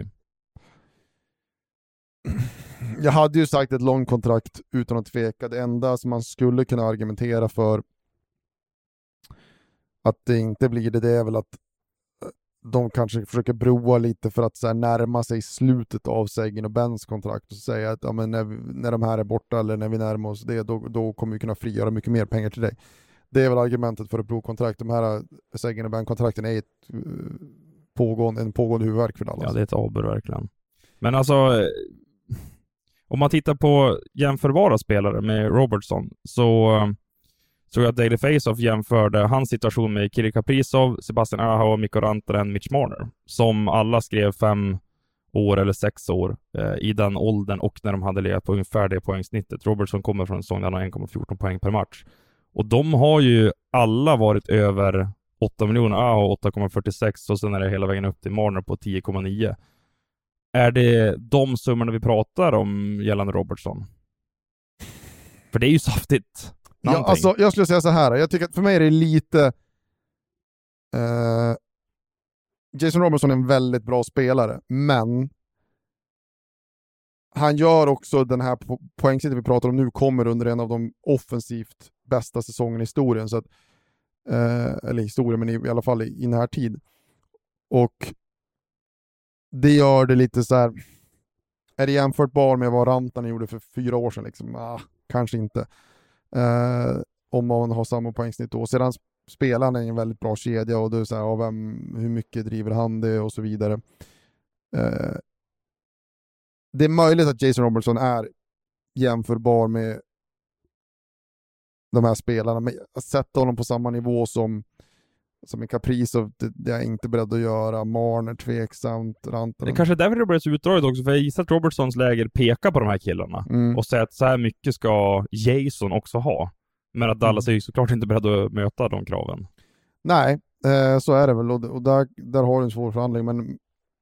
Jag hade ju sagt ett långt kontrakt utan att tveka. Det enda som man skulle kunna argumentera för att det inte blir det är väl att de kanske försöker broa lite för att så här närma sig slutet av Seguin och Bens kontrakt och säga att men när de här är borta eller när vi närmar oss det, då kommer vi kunna frigöra mycket mer pengar till dig. Det är väl argumentet för ett brokontrakt. De här Seguin och Ben-kontrakten är en pågående huvudvärk för Dallas. Ja, det är ett aber verkligen. Men alltså, om man tittar på jämförbara spelare med Robertson, så jag att Daily Faceoff jämförde hans situation med Kirill Kaprizov, Sebastian Aho, Mikko Rantanen, Mitch Marner, som alla skrev 5 år eller 6 år i den åldern, och när de hade legat på ungefär det poängsnittet. Robertson kommer från en säsong där han har 1,14 poäng per match. Och de har ju alla varit över 8 miljoner, Aho 8,46, och sen är det hela vägen upp till Marner på 10,9. Är det de summorna vi pratar om gällande Robertson? För det är ju saftigt. Ja, alltså, jag skulle säga så här. Jag tycker att för mig är det lite Jason Robertson är en väldigt bra spelare, men han gör också den här poängsnittet vi pratar om nu kommer under en av de offensivt bästa säsongerna i historien, så att eller historia, men i alla fall i närtid. Och det gör det lite så här. Är det jämförbar med vad Rantanen gjorde för 4 år sedan? Liksom? Kanske inte. Om man har samma poängsnitt då. Sedan spelar han i en väldigt bra kedja och då är så här, hur mycket driver han det och så vidare. Det är möjligt att Jason Robertson är jämförbar med de här spelarna, men att sätta honom på samma nivå som en Kaprizov, det är jag inte beredd att göra. Marner, tveksamt, Rantanen. Det kanske är därför det börjar så utdraget också, för jag gissar att Robertsons läger pekar på de här killarna och säger att så här mycket ska Jason också ha. Men att Dallas är ju såklart inte beredd att möta de kraven. Nej, så är det väl. Och där har du en svår förhandling, men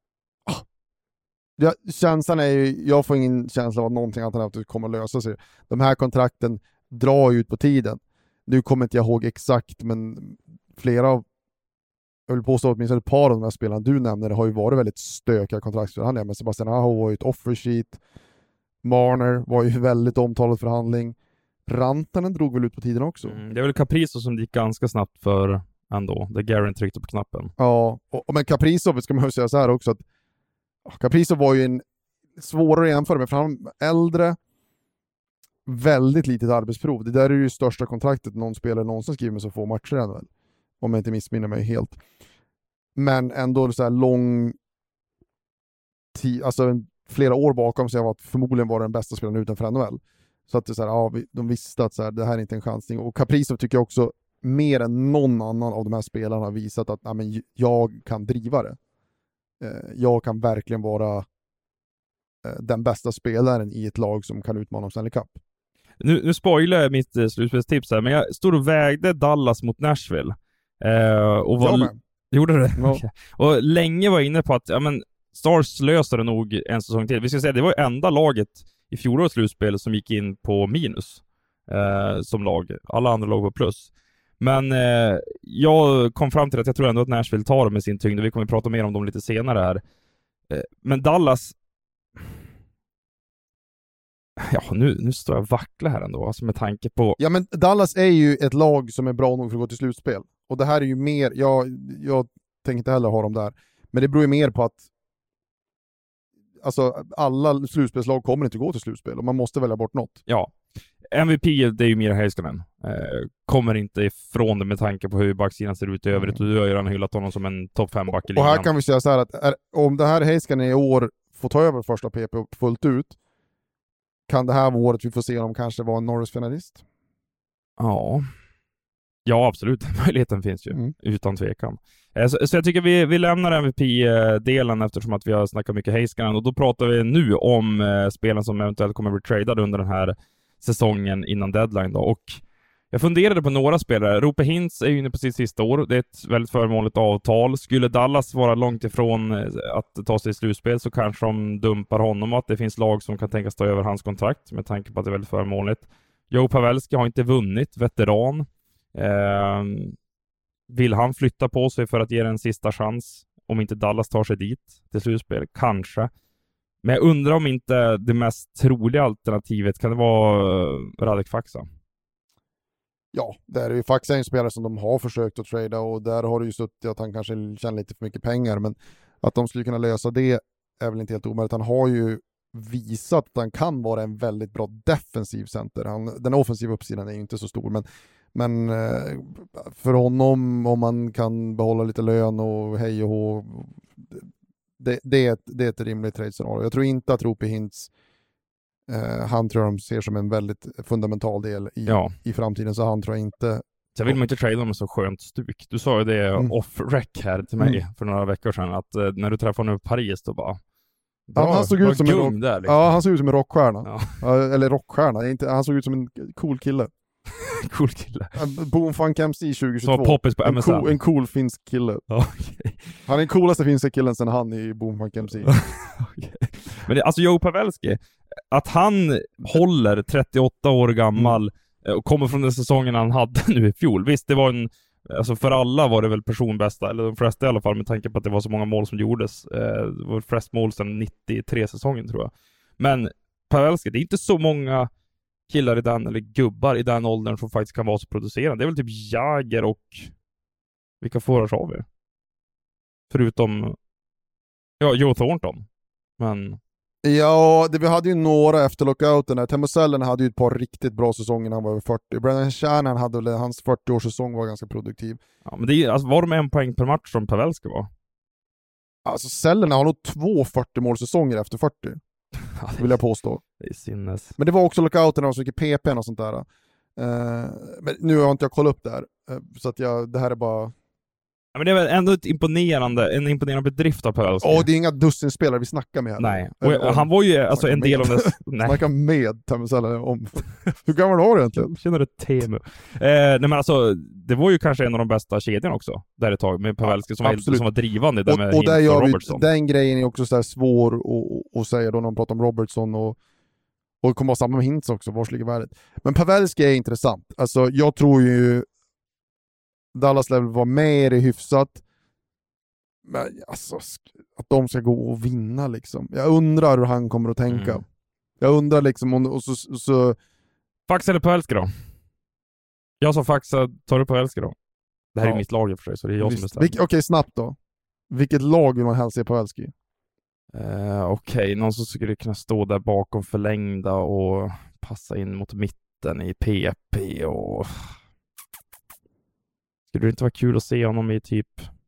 känslan är ju, jag får ingen känsla av att någonting annat kommer att lösa sig. De här kontrakten drar ut på tiden. Nu kommer inte jag ihåg exakt, men flera av, jag vill påstå åtminstone ett par av de här spelarna du nämnde, det har ju varit väldigt stökiga kontraktsförhandlingar. Men Sebastian Aho var ju ett offersheet. Marner var ju väldigt omtalad förhandling. Rantanen drog väl ut på tiden också. Det är väl Kaprizov som gick ganska snabbt för ändå. Där Guerin tryckte på knappen. Ja, men Kaprizov ska man ju säga så här också, att Kaprizov var ju en svårare att jämföra med, för han äldre, väldigt litet arbetsprov. Det där är ju största kontraktet någon spelare någonsin skriver med så få matcher än väl. Om jag inte missminner mig helt. Men ändå så här lång tid, alltså flera år bakom sig, att förmodligen var den bästa spelaren utanför NHL. Så att det så här, de visste att så här, det här är inte en chansning. Och Kaprizov tycker jag också mer än någon annan av de här spelarna har visat att jag kan driva det. Jag kan verkligen vara den bästa spelaren i ett lag som kan utmana om Stanley Cup. Nu spoilar jag mitt slutspelstips här, men jag stod och vägde Dallas mot Nashville. Gjorde det? Ja. Okay. Och länge var jag inne på att Stars lösade nog en säsong till. Vi ska säga, det var enda laget i fjolårets slutspel som gick in på minus som lag. Alla andra lag var plus. Men jag kom fram till att jag tror ändå att Nashville tar dem med sin tyngd. Vi kommer att prata mer om dem lite senare här. Men Dallas... Ja, nu står jag och vacklar här ändå. Alltså med tanke på... Ja, men Dallas är ju ett lag som är bra nog för att gå till slutspel. Och det här är ju mer... Jag tänker inte heller ha dem där. Men det beror ju mer på att alltså, alla slutspelslag kommer inte gå till slutspel. Och man måste välja bort något. Ja. MVP, det är ju Miro Heiskanen. Kommer inte ifrån det med tanke på hur backsidan ser ut i övrigt. Och du har ju redan hyllat honom som en topp 5-back i ligan. Och här kan vi säga så här att om det här Heiskanen i år får ta över första PP fullt ut, kan det här vara året vi får se om kanske var en Norris-finalist? Ja, absolut. Möjligheten finns ju. Utan tvekan. Så jag tycker vi lämnar MVP-delen eftersom att vi har snackat mycket Heiskanen. Och då pratar vi nu om spelen som eventuellt kommer bli tradad under den här säsongen innan deadline då. Och jag funderade på några spelare. Roope Hintz är ju inne på sitt sista år. Det är ett väldigt förmånligt avtal. Skulle Dallas vara långt ifrån att ta sig i slutspel så kanske de dumpar honom och att det finns lag som kan tänkas ta över hans kontrakt med tanke på att det är väldigt förmånligt. Joe Pavelski har inte vunnit, veteran. Vill han flytta på sig för att ge en sista chans om inte Dallas tar sig dit till slutspel? Kanske. Men jag undrar om inte det mest troliga alternativet kan det vara Radek Faksa. Ja, där är ju Faksa en spelare som de har försökt att trada och där har det ju suttit att han kanske tjänar lite för mycket pengar, men att de skulle kunna lösa det är väl inte helt omöjligt. Han har ju visat att han kan vara en väldigt bra defensiv center. Den offensiva uppsidan är ju inte så stor, men för honom, om man kan behålla lite lön och hej och hå, det är ett rimligt trade-scenario. Jag tror inte att Roope Hintz han tror de ser som en väldigt fundamental del i framtiden, så han tror jag inte... Så vill man inte trade med så skönt stuk. Du sa ju det off-rec här till mig för några veckor sedan, att när du träffade honom i Paris då bara... Han såg ut som en där, liksom. Ja, han såg ut som en rockstjärna. Ja. Eller rockstjärna, han såg ut som en cool kille. Cool kille. Boomfunk MC 2022. Så poppis på MSN. En cool finsk kille. Okay. Han är den coolaste finska killen sen han i Boomfunk MC. Okay. Men alltså Joe Pavelski, att han håller 38 år gammal och kommer från den säsongen han hade nu i fjol. Visst, det var alltså för alla var det väl personbästa, eller de flesta i alla fall, med tanke på att det var så många mål som gjordes. Det var flest mål sedan 93-säsongen tror jag. Men Pavelski, det är inte så många killar i den, eller gubbar i den åldern som faktiskt kan vara så producerande. Det är väl typ Jagr och vilka forwards har vi? Förutom Joe Thornton. Men ja, vi hade ju några efter lockouten där. Teemu Selänne hade ju ett par riktigt bra säsonger när han var över 40. Brennan Shanahan hade väl, hans 40-årssäsong var ganska produktiv. Ja, men det är, alltså, var de 1 poäng per match som Pavelski var? Alltså Selänne har nog 2 40-målsäsonger efter 40. Vill jag påstå. Det är sinnes. Men det var också lockouten, det var så mycket PP och sånt där. Men nu har inte jag kollat upp det här. Så att det här är bara... Ja, men det är väl ändå en imponerande bedrift av Pavelski. Det är inga dussinspelare vi snackar med här. Nej, och han var ju alltså en del av det. Snacka med Teemu Selänne om... Hur gammal har du egentligen? Känner du Teemu? Nej men alltså, det var ju kanske en av de bästa kedjorna också, där ett tag, med Pavelski som var drivande där med Hintz och Robertson. Den grejen är också så här svår att säga då när man pratar om Robertson och det kommer vara samma med Hintz också, vars ligger värdet. Men Pavelski är intressant. Alltså jag tror ju Dallas level var mer hyfsat. Men alltså, att de ska gå och vinna liksom. Jag undrar hur han kommer att tänka. Jag undrar liksom om... Och så... Fax eller Pavelski då? Jag sa Fax, tar du Pavelski då? Det här är mitt lag för sig, så det är jag som bestämmer. Okej, snabbt då. Vilket lag vill man helst se Pavelski? Okej, någon som skulle kunna stå där bakom förlängda och passa in mot mitten i PP och... Skulle det inte vara kul att se honom i typ...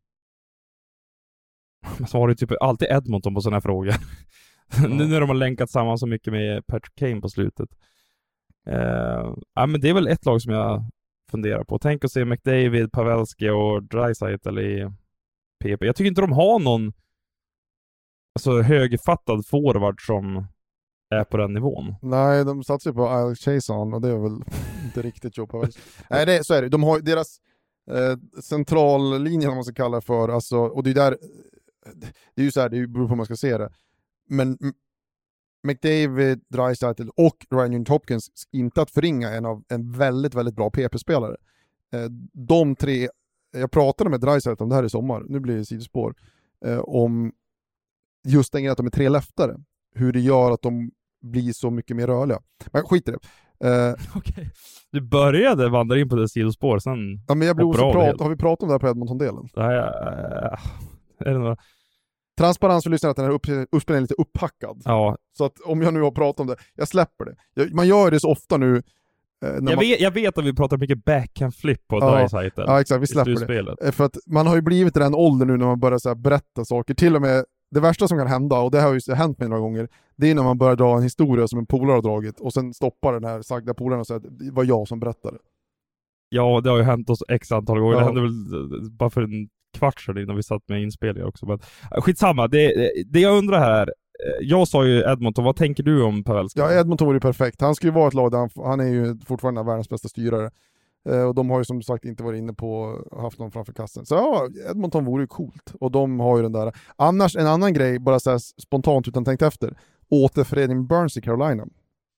Men så har det typ alltid Edmonton på sådana här frågor. Nu när de har länkat samman så mycket med Patrick Kane på slutet. Men det är väl ett lag som jag funderar på. Tänk att se McDavid, Pavelski och Draisaitl i PP. Jag tycker inte de har någon alltså högerfattad forward som är på den nivån. Nej, de satsar på Alex Chiasson och det är väl inte riktigt Joe Pavelski. Nej, så är det. De har deras centrallinjen, om man ska kalla det för, alltså, och det är där, det är ju så här, det beror på hur man ska se det. Men McDavid, Draisaitl och Ryan Hopkins, inte att förringa en väldigt, väldigt bra PP-spelare. De tre, jag pratade med Draisaitl om det här i sommar, nu blir det sidospår, om just den grejen att de är 3 leftare, hur det gör att de blir så mycket mer rörliga. Men skit i det. Okej. Du började vandra in på det sidospår, sen... Ja, men jag blir också har vi pratat om det här på Edmonton-delen? Nej, är det något? Transparens för lyssnarna att den här uppspelningen är lite upphackad. Ja. Så att om jag nu har pratat om det, jag släpper det. Man gör det så ofta nu. Jag vet att vi pratar mycket backhand-flip på Draisaitl. Ja, exakt, vi släpper det. För att man har ju blivit i den åldern nu när man börjar så här berätta saker. Till och med det värsta som kan hända, och det har ju hänt mig några gånger, det är när man börjar dra en historia som en polare har dragit och sen stoppar den här sagda polaren och säger att det var jag som berättade. Ja, det har ju hänt oss x antal gånger. Ja. Det hände väl bara för en kvart sedan innan vi satt med inspelningar också. Men skitsamma, det jag undrar här, jag sa ju Edmonton, vad tänker du om Pavelski? Ja, Edmonton vore ju perfekt. Han skulle ju vara ett lag där han är ju fortfarande världens bästa styrare. Och de har ju som sagt inte varit inne på haft någon framför kassen. Så ja, Edmonton vore ju coolt. Och de har ju den där. Annars, en annan grej, bara så här spontant utan tänkt efter. Återförening med Burns i Carolina.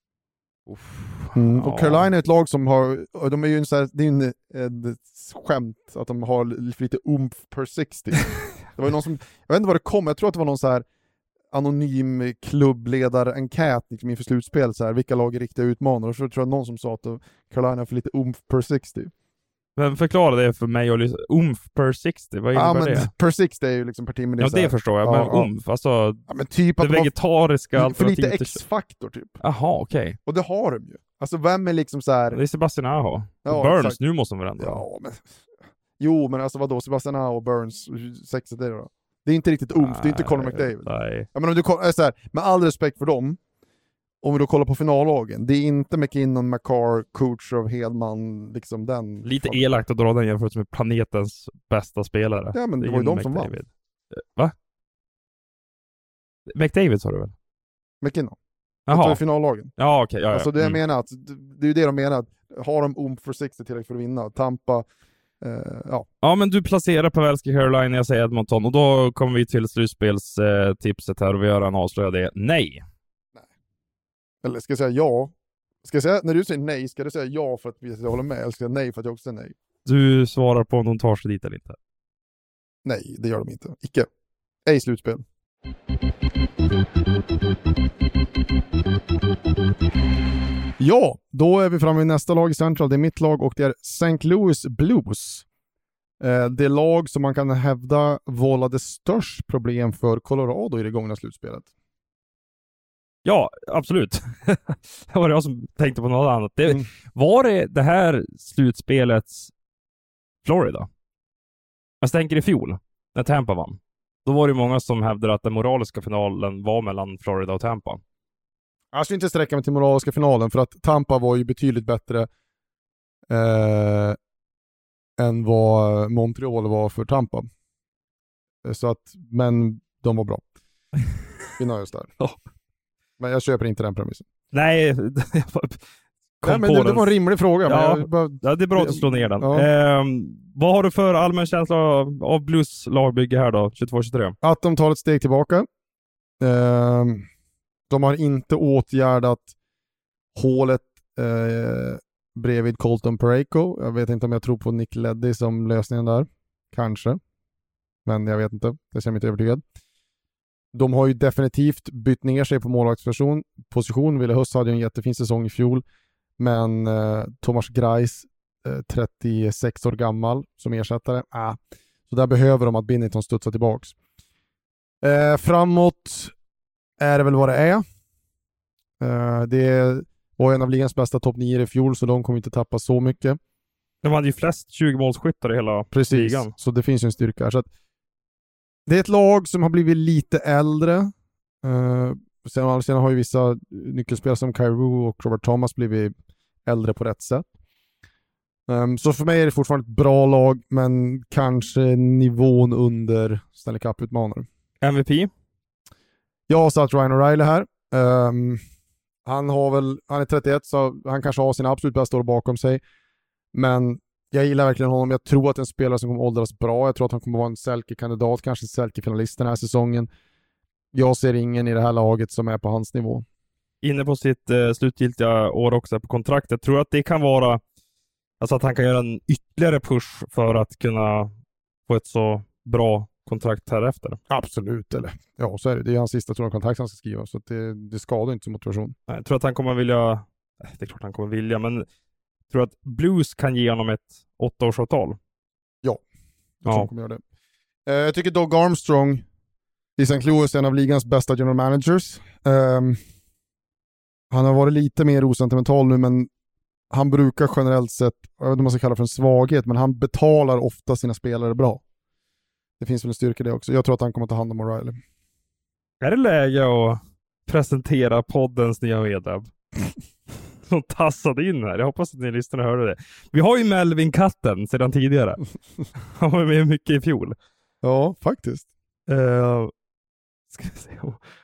Och Carolina är ett lag som har, de är ju en så här, det är ju en skämt att de har lite umf per 60. Det var ju någon som, jag vet inte vad det kom, jag tror att det var någon så här anonym klubbledar-enkät liksom inför slutspel, så här, vilka lag är riktiga utmanare, och så tror jag någon som sa att Carolina får lite umf per 60. Men förklara det för mig, och umf per 60, vad innebär det? Per 60 är ju liksom per timme. Ja, det förstår jag, men umf, alltså men typ det vegetariska alternativet. För lite X-faktor typ. Jaha, okej. Och det har de ju. Alltså vem är liksom så här... Det är Sebastian Aho. Ja, Burns, exakt. Nu måste de väl ändå. Ja, men... Jo, men alltså vadå, Sebastian Aho och Burns, 60 det då? Det är inte riktigt umf, det är inte Conor McDavid. Nej. Ja, men om du kollar, så här, med all respekt för dem, om vi då kollar på finallagen, det är inte McKinnon, McCarr, Kucherov, Hedman, liksom den. Lite elakt att dra den jämfört med planetens bästa spelare. Ja, men det var ju de som vann. Va? McDavid sa du väl? McKinnon. Jaha. I finallagen. Ja, okej. Ja, alltså det jag menar, att det är ju det de menar, att har de umf för 60 tillräckligt för att vinna. Tampa, ja. Ja, men du placerar Pavelski Carolina, jag säger Edmonton, och då kommer vi till slutspelstipset här och vi gör en avslöja det. Nej. Eller ska jag säga ja? Ska jag säga, när du säger nej, ska du säga ja för att vi håller med, eller ska jag säga nej för att jag också säger nej? Du svarar på om de tar sig dit eller inte. Nej, det gör de inte. Icke. Ej slutspel. Ja, då är vi framme vid nästa lag i Central. Det är mitt lag och det är St. Louis Blues. Det lag som man kan hävda vållade störst problem för Colorado i det gångna slutspelet. Ja, absolut. Det var jag som tänkte på något annat. Var det här slutspelets Florida? Jag tänker i fjol, när Tampa vann. Då var det många som hävdade att den moraliska finalen var mellan Florida och Tampa. Jag skulle inte sträcka mig till moraliska finalen för att Tampa var ju betydligt bättre än vad Montreal var för Tampa. Så att, men de var bra. Vi nöjer oss där. Ja. Men jag köper inte den premissen. Nej, men det var en rimlig fråga. Ja, men det är bra att slå ner den. Ja. Vad har du för allmän känsla av Blues lagbygge här då, 22-23? Att de tar ett steg tillbaka. De har inte åtgärdat hålet bredvid Colton Parayko. Jag vet inte om jag tror på Nick Leddy som lösningen där. Kanske. Men jag vet inte. Jag känner mig inte övertygad. De har ju definitivt bytt ner sig på målvaktsposition. Ville Huss hade ju en jättefin säsong i fjol. Men Thomas Greiss, 36 år gammal som ersättare. Så där behöver de att Binnington studsar tillbaks. Framåt är det väl vad det är. Det var en av ligans bästa topp 9 i fjol, så de kommer inte tappa så mycket. De hade ju flest 20-målsskyttar i hela ligan. Så det finns ju en styrka här. Så att det är ett lag som har blivit lite äldre. Sen har ju vissa nyckelspelare som Kyrou och Robert Thomas blivit äldre på rätt sätt. Så för mig är det fortfarande ett bra lag, men kanske nivån under Stanley Cup-utmanare. MVP? Jag har satt Ryan O'Reilly här. Han är 31, så han kanske har sina absolut bästa år bakom sig. Men jag gillar verkligen honom. Jag tror att en spelare som kommer åldras bra. Jag tror att han kommer vara en Selke-kandidat, kanske en Selke-finalist den här säsongen. Jag ser ingen i det här laget som är på hans nivå. Inne på sitt slutgiltiga år också på kontraktet. Tror att det kan vara alltså att han kan göra en ytterligare push för att kunna få ett så bra kontrakt här efter? Absolut, eller ja, så är det. Det är hans sista stora kontrakt han ska skriva, så att det skadar inte som motivation. Nej, jag tror att han kommer vilja, det är klart han kommer vilja, men tror att Blues kan ge honom ett 8-årsavtal? Ja, jag tror han kommer göra det. Jag tycker Doug Armstrong i St. Louis är en av ligans bästa general managers. Han har varit lite mer osentimental nu, men han brukar generellt sett, jag vet inte om man ska kalla det för en svaghet, men han betalar ofta sina spelare bra. Det finns väl en styrka i det också. Jag tror att han kommer ta hand om O'Reilly. Är det läge att presentera poddens nya medlem? Som tassade in här. Jag hoppas att ni lyssnare hörde det. Vi har ju Melvin Katten sedan tidigare. Han var med mycket i fjol. Ja, faktiskt. Ska vi se.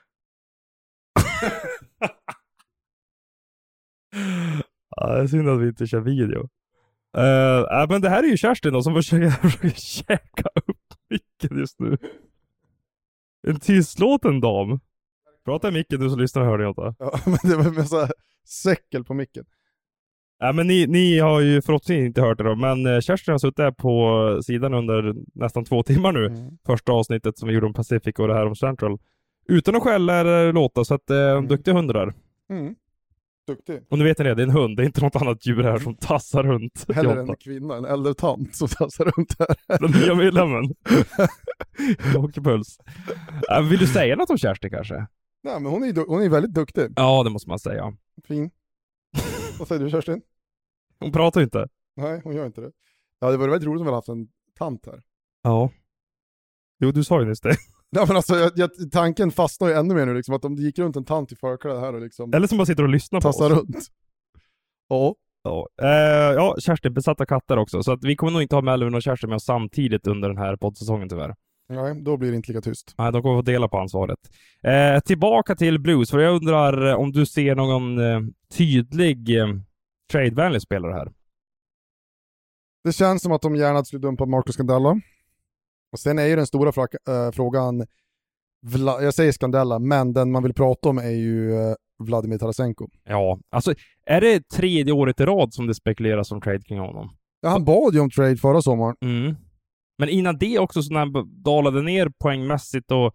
Det är synd att vi inte kör video. Men det här är ju Kerstin då, som försöker käka upp micken just nu. En tystlåten dam. Prata i micken du som lyssnar, hör det inte. Ja, men det var med så här säckel på micken. Men ni har ju förhoppningsvis inte hört det då, men Kerstin har suttit där på sidan under nästan 2 timmar nu. Första avsnittet som vi gjorde om Pacific och det här om Central. Utan att skälla eller låta, så att duktig hund där. Duktig. Och nu vet ni det är en hund, det är inte något annat djur här som tassar runt. Heller en kvinna, en äldre tant som tassar runt här. Den nya medlemmen. Hockeypuls. Vill du säga något om Kerstin kanske? Nej, men hon är väldigt duktig. Ja, det måste man säga. Fin. Vad säger du, Kerstin? Hon pratar ju inte. Nej, hon gör inte det. Ja, det var väldigt roligt om vi hade haft en tant här. Ja. Jo, du sa ju nyss det. Ja, men alltså, tanken fastnar ju ännu mer nu, liksom, att om det gick runt en tant i förkläde här och liksom... Eller som bara sitter och lyssnar på oss. Tassar runt. Ja. Ja, Kerstin, besatta katter också. Så att vi kommer nog inte ha Melvin och Kerstin med oss samtidigt under den här poddsäsongen tyvärr. Nej, då blir det inte lika tyst. Nej, de kommer få dela på ansvaret. Tillbaka till Blues, för jag undrar om du ser någon tydlig trade-vänlig spelare här. Det känns som att de gärna skulle dumpa Marcus Scandella. Och sen är ju den stora frågan, jag säger Scandella, men den man vill prata om är ju Vladimir Tarasenko. Ja, alltså är det 3:e året i rad som det spekuleras om trade kring honom? Ja, han bad ju om trade förra sommaren. Men innan det också, så när han dalade ner poängmässigt och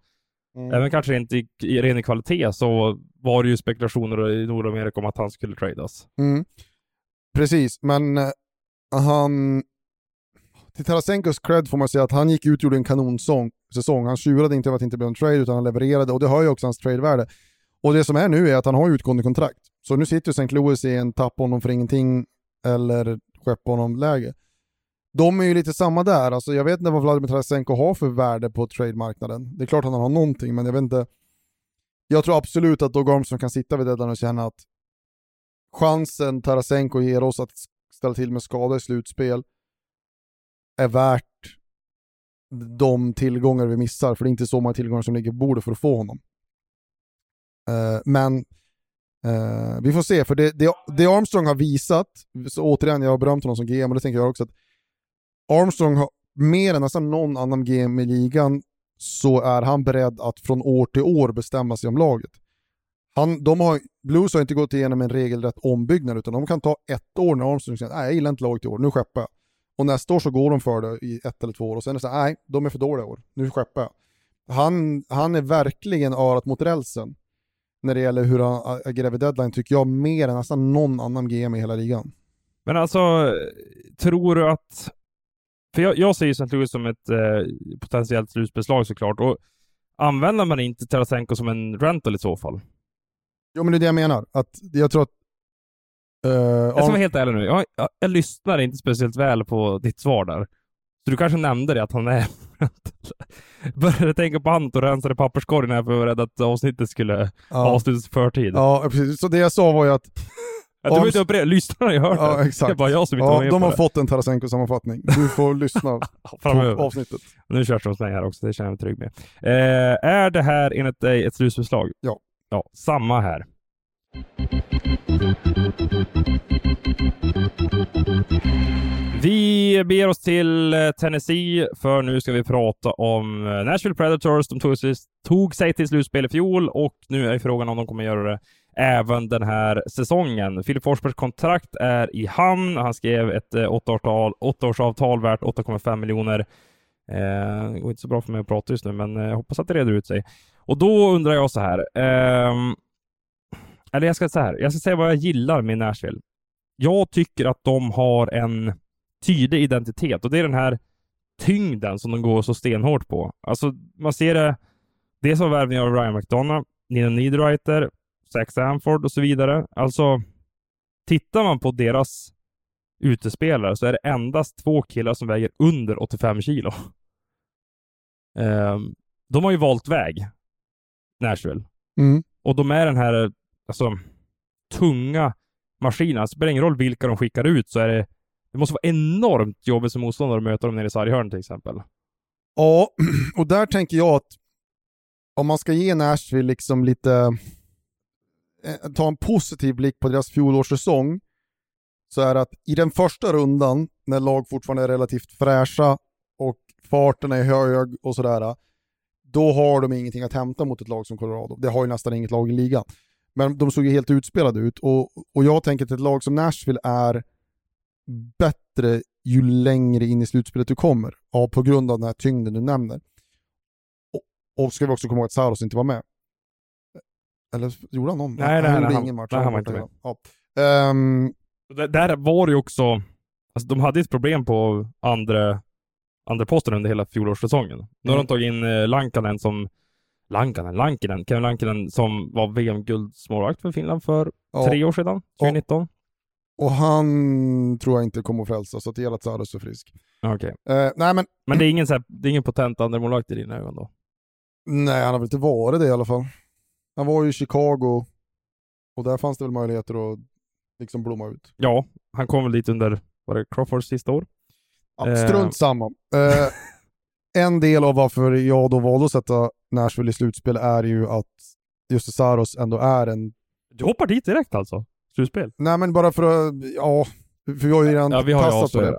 Även kanske inte i ren kvalitet, så var det ju spekulationer i Nordamerika om att han skulle tradas. Precis, men han... Till Tarasenkos cred får man säga att han gick ut och gjorde en kanonsäsong. Han tjurade inte över att det inte blev en trade, utan han levererade, och det har ju också hans tradevärde. Och det som är nu är att han har utgående kontrakt. Så nu sitter St. Louis i en tapp honom för ingenting eller skeppa honom läge. De är ju lite samma där. Alltså jag vet inte vad Vladimir Tarasenko har för värde på trade-marknaden. Det är klart att han har någonting, men jag vet inte. Jag tror absolut att Doug Armstrong kan sitta vid deadline och känna att chansen Tarasenko ger oss att ställa till med skada i slutspel är värt de tillgångar vi missar, för det är inte så många tillgångar som ligger på bordet för att få honom. Men vi får se, för det Armstrong har visat, så återigen, jag har berömt honom som GM, och det tänker jag också, att Armstrong har mer än nästan någon annan GM i ligan, så är han beredd att från år till år bestämma sig om laget. Blues har inte gått igenom en regelrätt ombyggnad, utan de kan ta ett år när Armstrong säger nej, jag gillar inte laget i år, nu skeppar jag. Och nästa år så går de för det i 1 eller 2 år, och sen är det så nej, de är för dåliga år, nu skeppar jag. Han är verkligen örat mot rälsen när det gäller hur han agerar vid deadline, tycker jag, mer än nästan någon annan GM i hela ligan. Men alltså, tror du att... För jag ser ju St. Louis som ett potentiellt slutspelslag såklart, och använder man inte Tarasenko som en rental i så fall? Jo, men det är det jag menar. Att jag tror att... jag ska vara helt ärlig nu. Jag lyssnar inte speciellt väl på ditt svar där. Så du kanske nämnde det, att han är... Började tänka på han och rensade papperskorgen här för att vara rädd att avsnittet skulle avslutas i förtid. Ja, precis. Så det jag sa var ju att... Du var inte upprepad. Lyssnarna har ju hört det. Ja, exakt. Det är bara jag som inte var med de på har det. fått en Tarasenko-sammanfattning. Du får lyssna på avsnittet. Nu körs de hos mig här också, det känner jag mig trygg med. Är det här enligt dig ett slutspelsslag? Ja. Ja, samma här. Vi beger oss till Tennessee, för nu ska vi prata om Nashville Predators. De tog sig till slutspel i fjol, och nu är frågan om de kommer göra det även den här säsongen. Filip Forsbergs kontrakt är i hamn. Han skrev ett 8-årsavtal värt 8,5 miljoner. Det går inte så bra för mig att prata just nu, men jag hoppas att det reder ut sig. Och då undrar jag så här. Eller jag ska säga vad jag gillar med Nashville. Jag tycker att de har en tydlig identitet, och det är den här tyngden som de går så stenhårt på. Alltså man ser det, det som värvning av Ryan McDonough, Nino Niederreiter, Zach Sanford och så vidare. Alltså tittar man på deras utespelare så är det endast 2 killar som väger under 85 kilo. De har ju valt väg, Nashville. Och de är den här alltså tunga maskinen. Det spelar ingen roll vilka de skickar ut, så är det måste vara enormt jobbigt som motståndare att möta dem nere i sarghörn till exempel. Ja, och där tänker jag att om man ska ge Nashville liksom lite ta en positiv blick på deras fjolårssäsong, så är det att i den första rundan, när lag fortfarande är relativt fräscha och farten är hög och sådär, då har de ingenting att hämta mot ett lag som Colorado. Det har ju nästan inget lag i ligan. Men de såg ju helt utspelade ut, och jag tänker att ett lag som Nashville är bättre ju längre in i slutspelet du kommer, på grund av den här tyngden du nämner. Och ska vi också komma ihåg att Saros inte var med. Eller gjorde han någon? Nej, han gjorde ingen match. Nej, han var inte med. Ja. Där var det ju också, alltså de hade ett problem på andra posten under hela fjolårssäsongen. Nu har de tagit in Lankinen Kevin Lankinen, som var VM-guldsmålvakt för Finland för 3 år sedan, 2019. Och han tror jag inte kommer att frälsa, så att det gäller att Saros är frisk. Okej. Nej, men det är ingen potent andremålvakt i dina ögon då? Nej, han har väl inte varit det i alla fall. Han var ju i Chicago, och där fanns det väl möjligheter att liksom blomma ut. Ja, han kom väl dit under, var det Crawfords sista år? Ja, strunt samma. En del av varför jag då valde att sätta Nashville i slutspel är ju att just Saros ändå är en... Du hoppar dit direkt alltså? Slutspel? Nej, men bara för att... Ja, för vi har ju redan passat på det.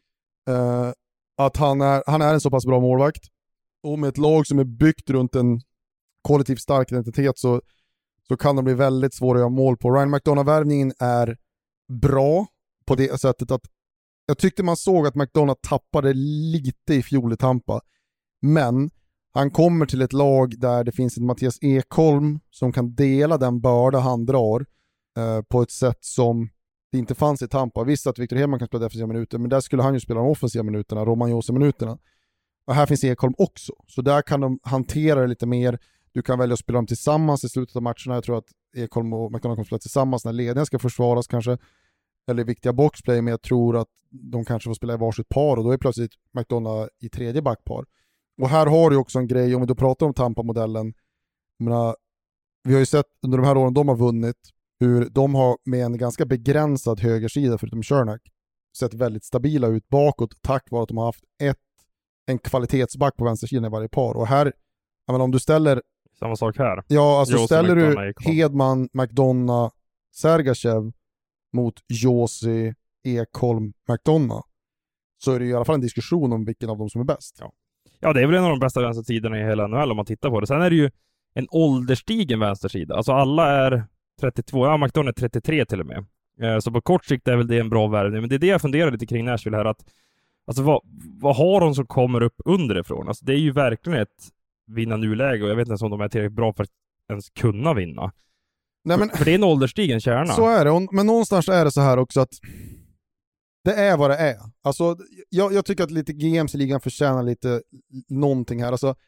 Att han är en så pass bra målvakt. Och med ett lag som är byggt runt en kollektivt stark identitet så kan det bli väldigt svårt att göra mål på. Ryan McDonough-värvningen är bra på det sättet att jag tyckte man såg att McDonough tappade lite i fjol i Tampa. Men Han kommer till ett lag där det finns en Mattias Ekholm som kan dela den börda han drar på ett sätt som det inte fanns i Tampa. Visst att Victor Hedman kan spela defensiva minuter, men där skulle han ju spela de offensiva minuterna, Roman Josi-minuterna. Och här finns Ekholm också, så där kan de hantera det lite mer. Du kan välja att spela dem tillsammans i slutet av matcherna. Jag tror att Ekholm och McDonough kommer spela tillsammans när ledningen ska försvaras kanske, eller viktiga boxplay, men jag tror att de kanske får spela i varsitt par och då är plötsligt McDonough i tredje backpar. Och här har du också en grej, om vi då pratar om Tampa-modellen. Jag menar, vi har ju sett under de här åren de har vunnit hur de har med en ganska begränsad högersida förutom Cernak sett väldigt stabila ut bakåt tack vare att de har haft en kvalitetsback på vänstersidan i varje par. Och här, jag menar, om du ställer samma sak här. Ja, alltså ställer du Hedman, McDonough, Sergachev mot Josi, Ekholm, McDonough, så är det i alla fall en diskussion om vilken av dem som är bäst. Ja, det är väl en av de bästa vänstersidorna i hela NHL om man tittar på det. Sen är det ju en ålderstigen vänstersida. Alltså alla är 32, ja McDonough är 33 till och med. Så på kort sikt är väl det en bra värvning. Men det är det jag funderar lite kring Nashville här. Att, alltså vad har de som kommer upp underifrån? Alltså det är ju verkligen ett vinna nuläge och jag vet inte om de är tillräckligt bra för att ens kunna vinna. Nej, men, för det är en ålderstigen kärna. Så är det, men någonstans är det så här också att det är vad det är. Alltså, jag tycker att lite GMs i ligan förtjänar lite någonting här. Alltså,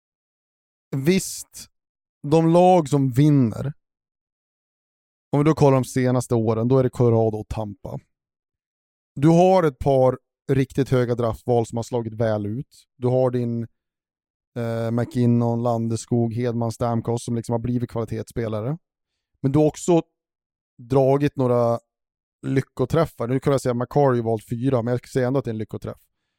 visst, de lag som vinner, om vi då kollar de senaste åren, då är det Colorado och Tampa. Du har ett par riktigt höga draftval som har slagit väl ut. Du har din McKinnon, Landeskog, Hedman, Stamkos som liksom har blivit kvalitetsspelare. Men du har också dragit några lyckoträffar. Nu kan jag säga att McCarry valt 4, men jag ska säga ändå att det är en lyckoträff.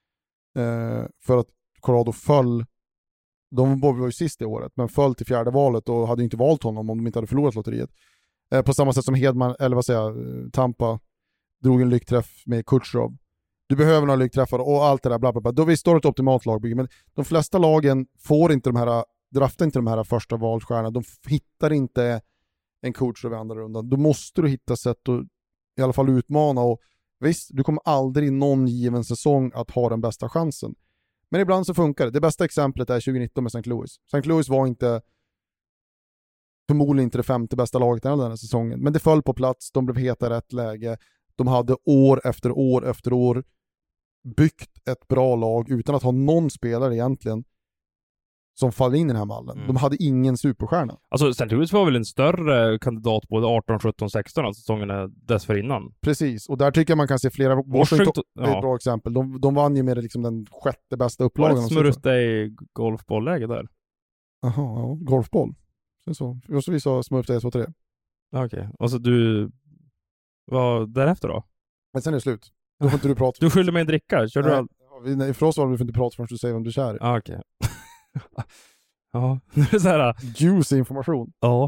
För att Colorado föll, de var ju sist i året, men föll till 4:e valet och hade inte valt honom om de inte hade förlorat lotteriet. På samma sätt som Hedman, eller vad säger jag, Tampa drog en lyckträff med Kutjerov. Du behöver några lyckträffar och allt det där bla bla bla. Då vi står ett optimalt lagbygge, men de flesta lagen får inte de här, draftar inte de här första valstjärnorna. De hittar inte en Kutjerov i andra rundan. Då måste du hitta sätt att i alla fall utmana, och visst, du kommer aldrig i någon given säsong att ha den bästa chansen. Men ibland så funkar det. Det bästa exemplet är 2019 med St. Louis. St. Louis var förmodligen inte det 5:e bästa laget den här säsongen, men det föll på plats, de blev heta i rätt läge. De hade år efter år efter år byggt ett bra lag utan att ha någon spelare egentligen som faller in i den här mallen. De hade ingen superstjärna. Alltså St. Louis var väl en större kandidat både 18, 17, 16 alltså säsongerna dessförinnan. Precis, och där tycker jag man kan se flera. Washington är ett bra exempel. De vann ju med liksom den 6:e bästa upplagan. Var det smurft i golfbollläge där? Jaha, ja, golfboll. Så vi sa smurft 1, 2, 3. Okej, och så du vad därefter då? Men sen är det slut. Då får inte du prata. Du skyller mig en dricka. Kör du nej, för oss var det du inte prata förrän du säger vem du kär i. Okej. Ja, det är så här. Juicy information. Ja.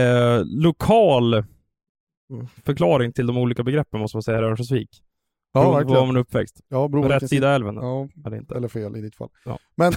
Lokal förklaring till de olika begreppen måste man säga i Örnsköldsvik. Ja, verkligen. Var man uppväxt? Ja, rätt sida älven då? Ja, eller inte. Eller fel i ditt fall. Ja. Men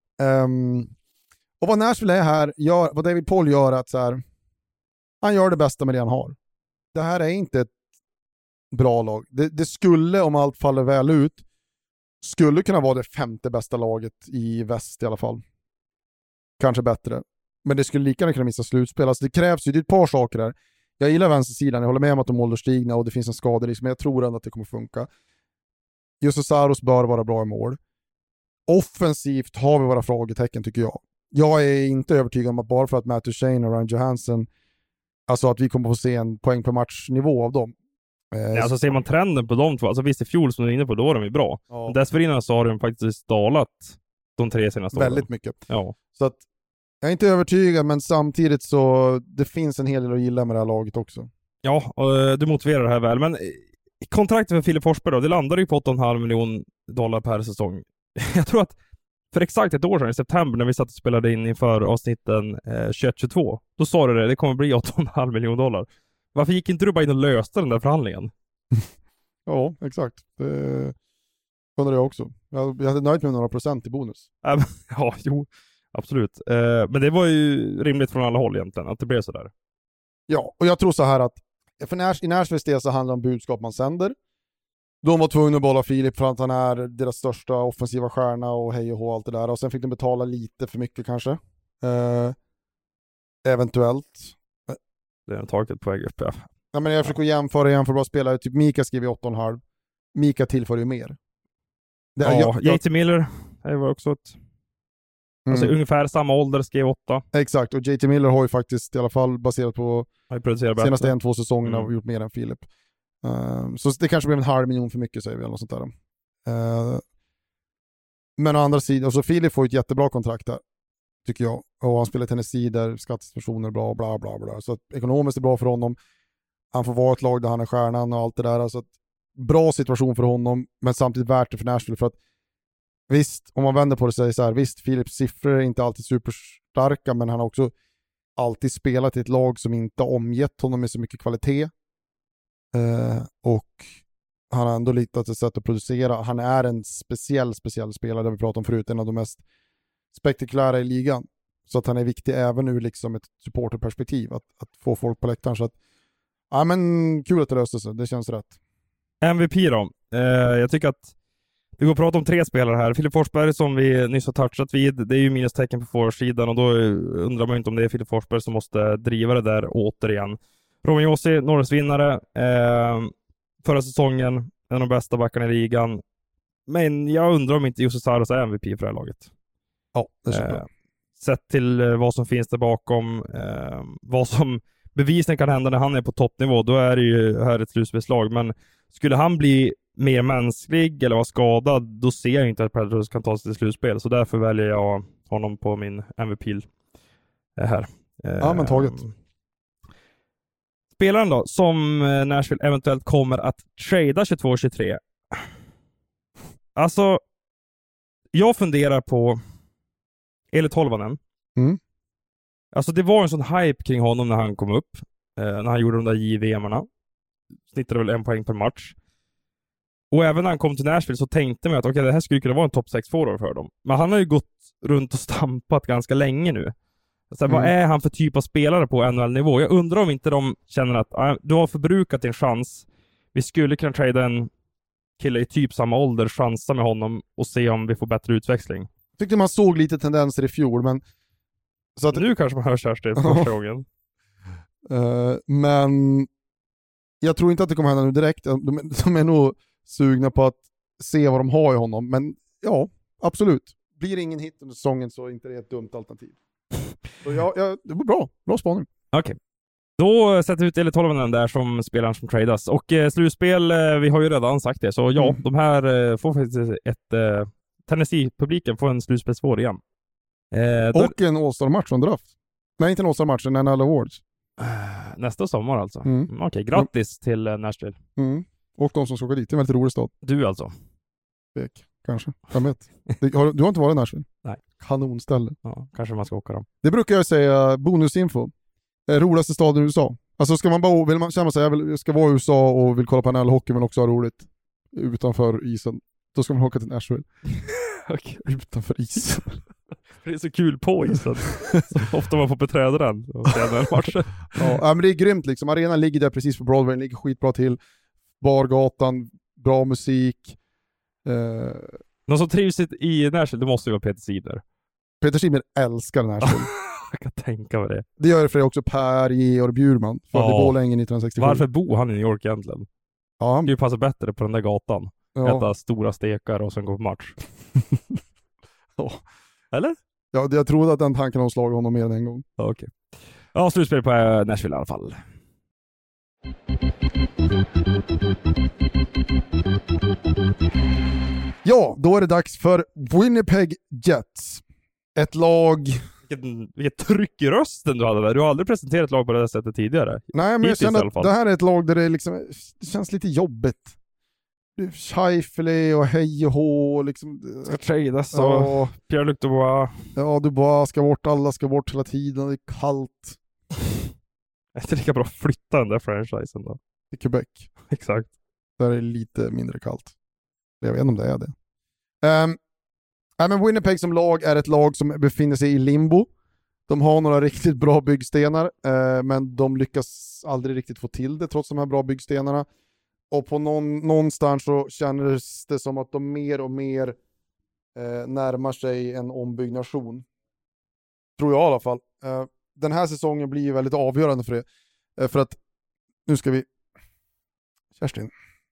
och vad Nashville är här, vad David Poll gör att så här, han gör det bästa med det han har. Det här är inte ett bra lag. Det skulle, om allt faller väl ut, skulle kunna vara det 5:e bästa laget i väst i alla fall. Kanske bättre. Men det skulle lika gärna kunna missa slutspel. Alltså det krävs ju, det är ett par saker här. Jag gillar vänstersidan, jag håller med om att de är ålderstigna och det finns en skaderisk, men jag tror ändå att det kommer funka. Jussi Saros bör vara bra i mål. Offensivt har vi våra frågetecken tycker jag. Jag är inte övertygad om att bara för att Matt Duchene och Ryan Johansson, alltså att vi kommer få se en poäng per matchnivå av dem. Nej, alltså ser man trenden på de två, alltså visst i fjol som du är inne på, då var de ju bra. Ja. Dessförinnan så har de faktiskt dalat de 3 senaste åren. Väldigt mycket. Ja. Så att jag är inte övertygad, men samtidigt så det finns en hel del att gilla med det här laget också. Ja, och du motiverar det här väl. Men kontraktet för Filip Forsberg då, det landar ju på $8,5 miljoner per säsong. Jag tror att för exakt ett år sedan i september när vi satt och spelade in inför avsnitten 21-22, då sa du det kommer bli $8,5 miljoner. Varför gick inte du bara in och löste den där förhandlingen? Ja, exakt. Det undrar jag också. Jag hade nöjt med några procent i bonus. Ja, jo, absolut. Men det var ju rimligt från alla håll egentligen, att det blev så där. Ja, och jag tror så här att för i Nashvilles del så handlar det om budskap man sänder. De var tvungna att bolla Filip för att han är deras största offensiva stjärna och hej och hå allt det där. Och sen fick de betala lite för mycket kanske. Eventuellt. Det är en taket på väg upp, ja. Ja, men jag försöker jämföra spelare. Typ Mika skrev ju 8,5. Mika tillför ju mer. JT Miller var också ett... Alltså ungefär samma ålder, skrev 8. Exakt, och JT Miller har ju faktiskt i alla fall baserat på senaste 1-2 säsongerna gjort mer än Filip. Så det kanske blev 500 000 för mycket, säger vi, eller något sånt där. Men å andra sidan, så Filip får ett jättebra kontrakt där, tycker jag. Och han spelar i Tennessee där skattespersoner bla bla bla bla. Så att ekonomiskt är bra för honom. Han får vara ett lag där han är stjärnan och allt det där. Så att bra situation för honom, men samtidigt värt det för Nashville. För att visst, om man vänder på det så är det så här, visst, Philips siffror är inte alltid superstarka, men han har också alltid spelat i ett lag som inte har omgett honom med så mycket kvalitet. Och han har ändå litat ett sätt att producera. Han är en speciell spelare, det vi pratade om förut, en av de mest spektakulära i ligan. Så att han är viktig även ur liksom ett supporterperspektiv, att få folk på läktaren. Så att, ja, men kul att det löste sig, det känns rätt. MVP då. Jag tycker att vi går att prata om 3 spelare här. Filip Forsberg, som vi nyss har touchat vid, det är ju minustecken på forwardsidan, och då undrar man inte om det är Filip Forsberg som måste driva det där återigen. Roman Josi, Norris-vinnare förra säsongen, en av de bästa backarna i ligan. Men jag undrar om inte Jussi Saros är MVP för det här laget. Ja, det känns bra. Sett till vad som finns där bakom, vad som bevisligen kan hända när han är på toppnivå, då är det ju här ett slutspelslag. Men skulle han bli mer mänsklig eller vara skadad, då ser jag inte att Predators kan ta sig till slutspel. Så därför väljer jag honom på min MVP här. Ja, men taget. Spelaren då, som Nashville eventuellt kommer att trada 22-23. Alltså, jag funderar på Eeli Tolvanen. Alltså, det var en sån hype kring honom när han kom upp. När han gjorde de där JVM-arna. Snittade väl 1 poäng per match. Och även när han kom till Nashville så tänkte man att okej, det här skulle kunna vara en topp 6-forward för dem. Men han har ju gått runt och stampat ganska länge nu. Så vad är han för typ av spelare på NHL-nivå? Jag undrar om inte de känner att du har förbrukat din chans. Vi skulle kunna trada en kille i typ samma ålder, chansa med honom och se om vi får bättre utväxling. Tyckte man såg lite tendenser i fjol, men så att nu kanske man hör Kerstin första gången. Men jag tror inte att det kommer hända nu direkt. De är nog sugna på att se vad de har i honom. Men ja, absolut. Blir det ingen hit under säsongen så är inte det ett dumt alternativ. Så det var bra. Bra spaning. Okej. Då sätter vi ut Eeli Tolvanen där som spelaren som tradas. Och slutspel, vi har ju redan sagt det. Så ja, de här får faktiskt ett... Tennessee-publiken får en slutspelsvår igen. Och en All-Star-match från draft. Nej, inte en All-Star-match, en NHL Awards. Nästa sommar alltså. Okej, grattis till Nashville. Och de som ska åka dit, det är en väldigt rolig stad. Du alltså? Bek, kanske. Jag vet. Du har inte varit i Nashville? Nej. Kanonställe. Ja, kanske man ska åka då. Det brukar jag säga, bonusinfo. Roligaste staden i USA. Alltså ska man bara, vill man känna sig, jag ska vara i USA och vill kolla på NHL-hockey men också ha roligt utanför isen, då ska man åka till Nashville. Okay. Utanför isen. Det är så kul på isen. Så ofta man får beträda den och se den matchen. Ja, men det är grymt liksom. Arenan ligger där precis på Broadway, den ligger skitbra till. Bargatan, bra musik. Någon som trivs i Nashville, det måste ju vara Peter Seidner. Peter Seidner älskar Nashville. Jag kan tänka mig det. Det gör det för också Per Georg Bjurman. För det var länge 1967. Varför bor han i New York egentligen? Ja, han... Det ju passar bättre på den där gatan. Ja. Äta stora stekar och sen gå på match. Ja. Eller? Ja, jag trodde att den tanken har slagit honom mer än en gång. Ja, okej. Ja, slutspel på Nashville i alla fall. Ja, då är det dags för Winnipeg Jets. Ett lag... Vilket tryck i rösten du hade där. Du har aldrig presenterat ett lag på det här sättet tidigare. Nej, men jag känner att det här är ett lag där det, liksom, det känns lite jobbigt. Scheifele och hej och hå. Liksom, ska tradas och Pierre-Luc Dubois. Ja, Dubois ska bort. Alla ska bort hela tiden. Det är kallt. Jag är inte lika bra att flytta den där franchisen då. I Quebec. Exakt. Där är det lite mindre kallt. Jag vet inte om det är det. Men Winnipeg som lag är ett lag som befinner sig i limbo. De har några riktigt bra byggstenar, men de lyckas aldrig riktigt få till det trots de här bra byggstenarna. Och på någonstans så känns det som att de mer och mer närmar sig en ombyggnation. Tror jag i alla fall. Den här säsongen blir väldigt avgörande för det. För att, nu ska vi... Kerstin.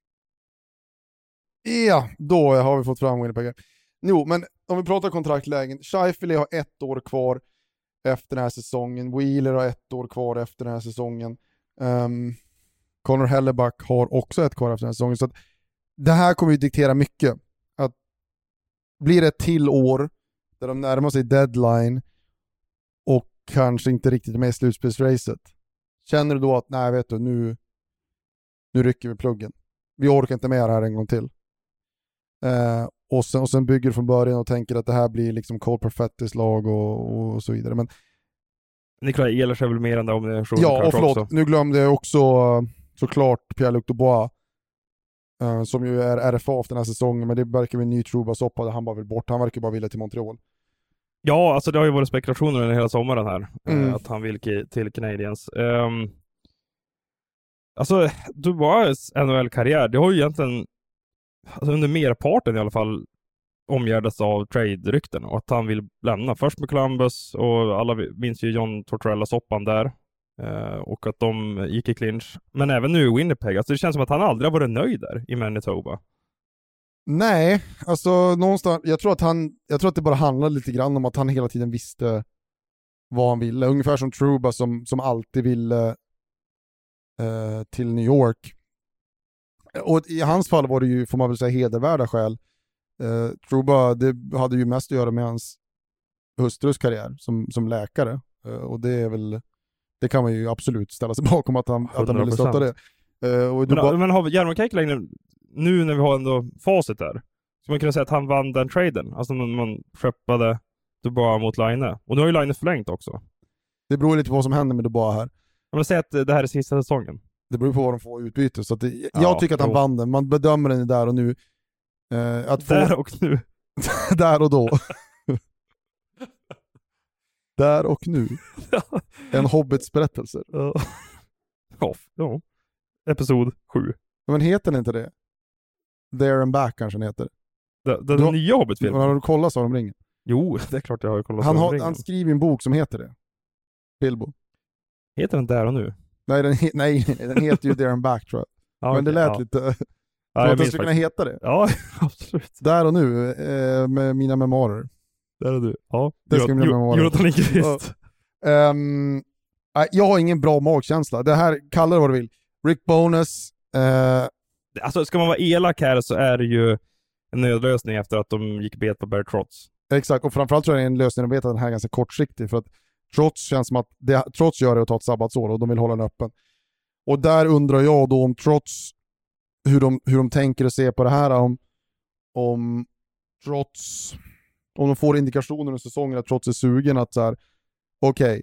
Ja, då har vi fått fram Winnipeg. Jo, men om vi pratar kontraktlägen. Scheifele har 1 år kvar efter den här säsongen. Wheeler har 1 år kvar efter den här säsongen. Connor Hellebuck har också 1 kvar efter den här säsongen. Så att det här kommer ju diktera mycket. Att blir det ett till år där de närmar sig deadline och kanske inte riktigt med i slutspelsracet. Känner du då att nej, vet du, nu rycker vi pluggen. Vi orkar inte med det här en gång till. Och sen bygger du från början och tänker att det här blir liksom Cole Perfettis lag och så vidare. Men Nikolaj Ehlers är väl mer än det om det. Ja, och förlåt, också. Nu glömde jag också såklart Pierre-Luc Dubois som ju är RFA efter den här säsongen, men det verkar väl ny Trouba-soppa, han bara vill bort. Han verkar bara vilja till Montreal. Ja, alltså det har ju varit spekulationer under hela sommaren här. Att han vill till Canadiens. Alltså, Dubois NHL-karriär, det har ju egentligen under merparten i alla fall omgärdas av trade-rykten och att han vill lämna. Först med Columbus och alla minns ju John Tortorella-soppan där. Och att de gick i clinch. Men även nu i Winnipeg. Alltså det känns som att han aldrig har varit nöjd där i Manitoba. Nej, alltså någonstans, jag tror att det bara handlade lite grann om att han hela tiden visste vad han ville. Ungefär som Trouba som alltid ville till New York. Och i hans fall var det ju, får man väl säga, hedervärda skäl. Trouba, det hade ju mest att göra med hans hustrus karriär som läkare. Och det är väl, det kan man ju absolut ställa sig bakom att han ville stötta det. Men har Jarmo Kekalainen, nu när vi har ändå facit där, så man kunna säga att han vann den traden. Alltså man köpade Dubois mot Laine. Och nu har ju Laine förlängt också. Det beror lite på vad som händer med Dubois här. Man säger att det här är sista säsongen. Det beror på vad de får utbyte. Så att jag tycker att han vann den. Man bedömer den där och nu. Där och nu. Där och då. Där och nu. En Hobbits berättelse. Ja. Episod 7. Men heter den inte det? There and Back kanske den heter. Den nya Hobbit-filmen. Har du kollat så de ringer? Jo, det är klart jag har kollat. Han skriver en bok som heter det. Bilbo. Heter den Där och nu? Nej, den heter ju There and Back, tror jag. Men det lät lite... Ja, att den skulle kunna heta det. Ja, absolut. Där och nu, med mina memoarer. Där och du. Ja. Det ska mina memoarer. Jonathan Lindqvist. Jag har ingen bra magkänsla. Det här, kalla det vad du vill. Rick Bowness. Alltså, ska man vara elak här så är det ju en nödlösning efter att de gick bet på Barry Trotz. Exakt, och framförallt tror jag det är en lösning att veta att den här är ganska kortsiktig. För att Trotz känns som att Trotz gör det att ta ett sabbatsår och de vill hålla den öppen. Och där undrar jag då om Trotz, hur de tänker och ser på det här, om Trotz, om de får indikationer under säsongen att Trotz är sugen att så här, okej,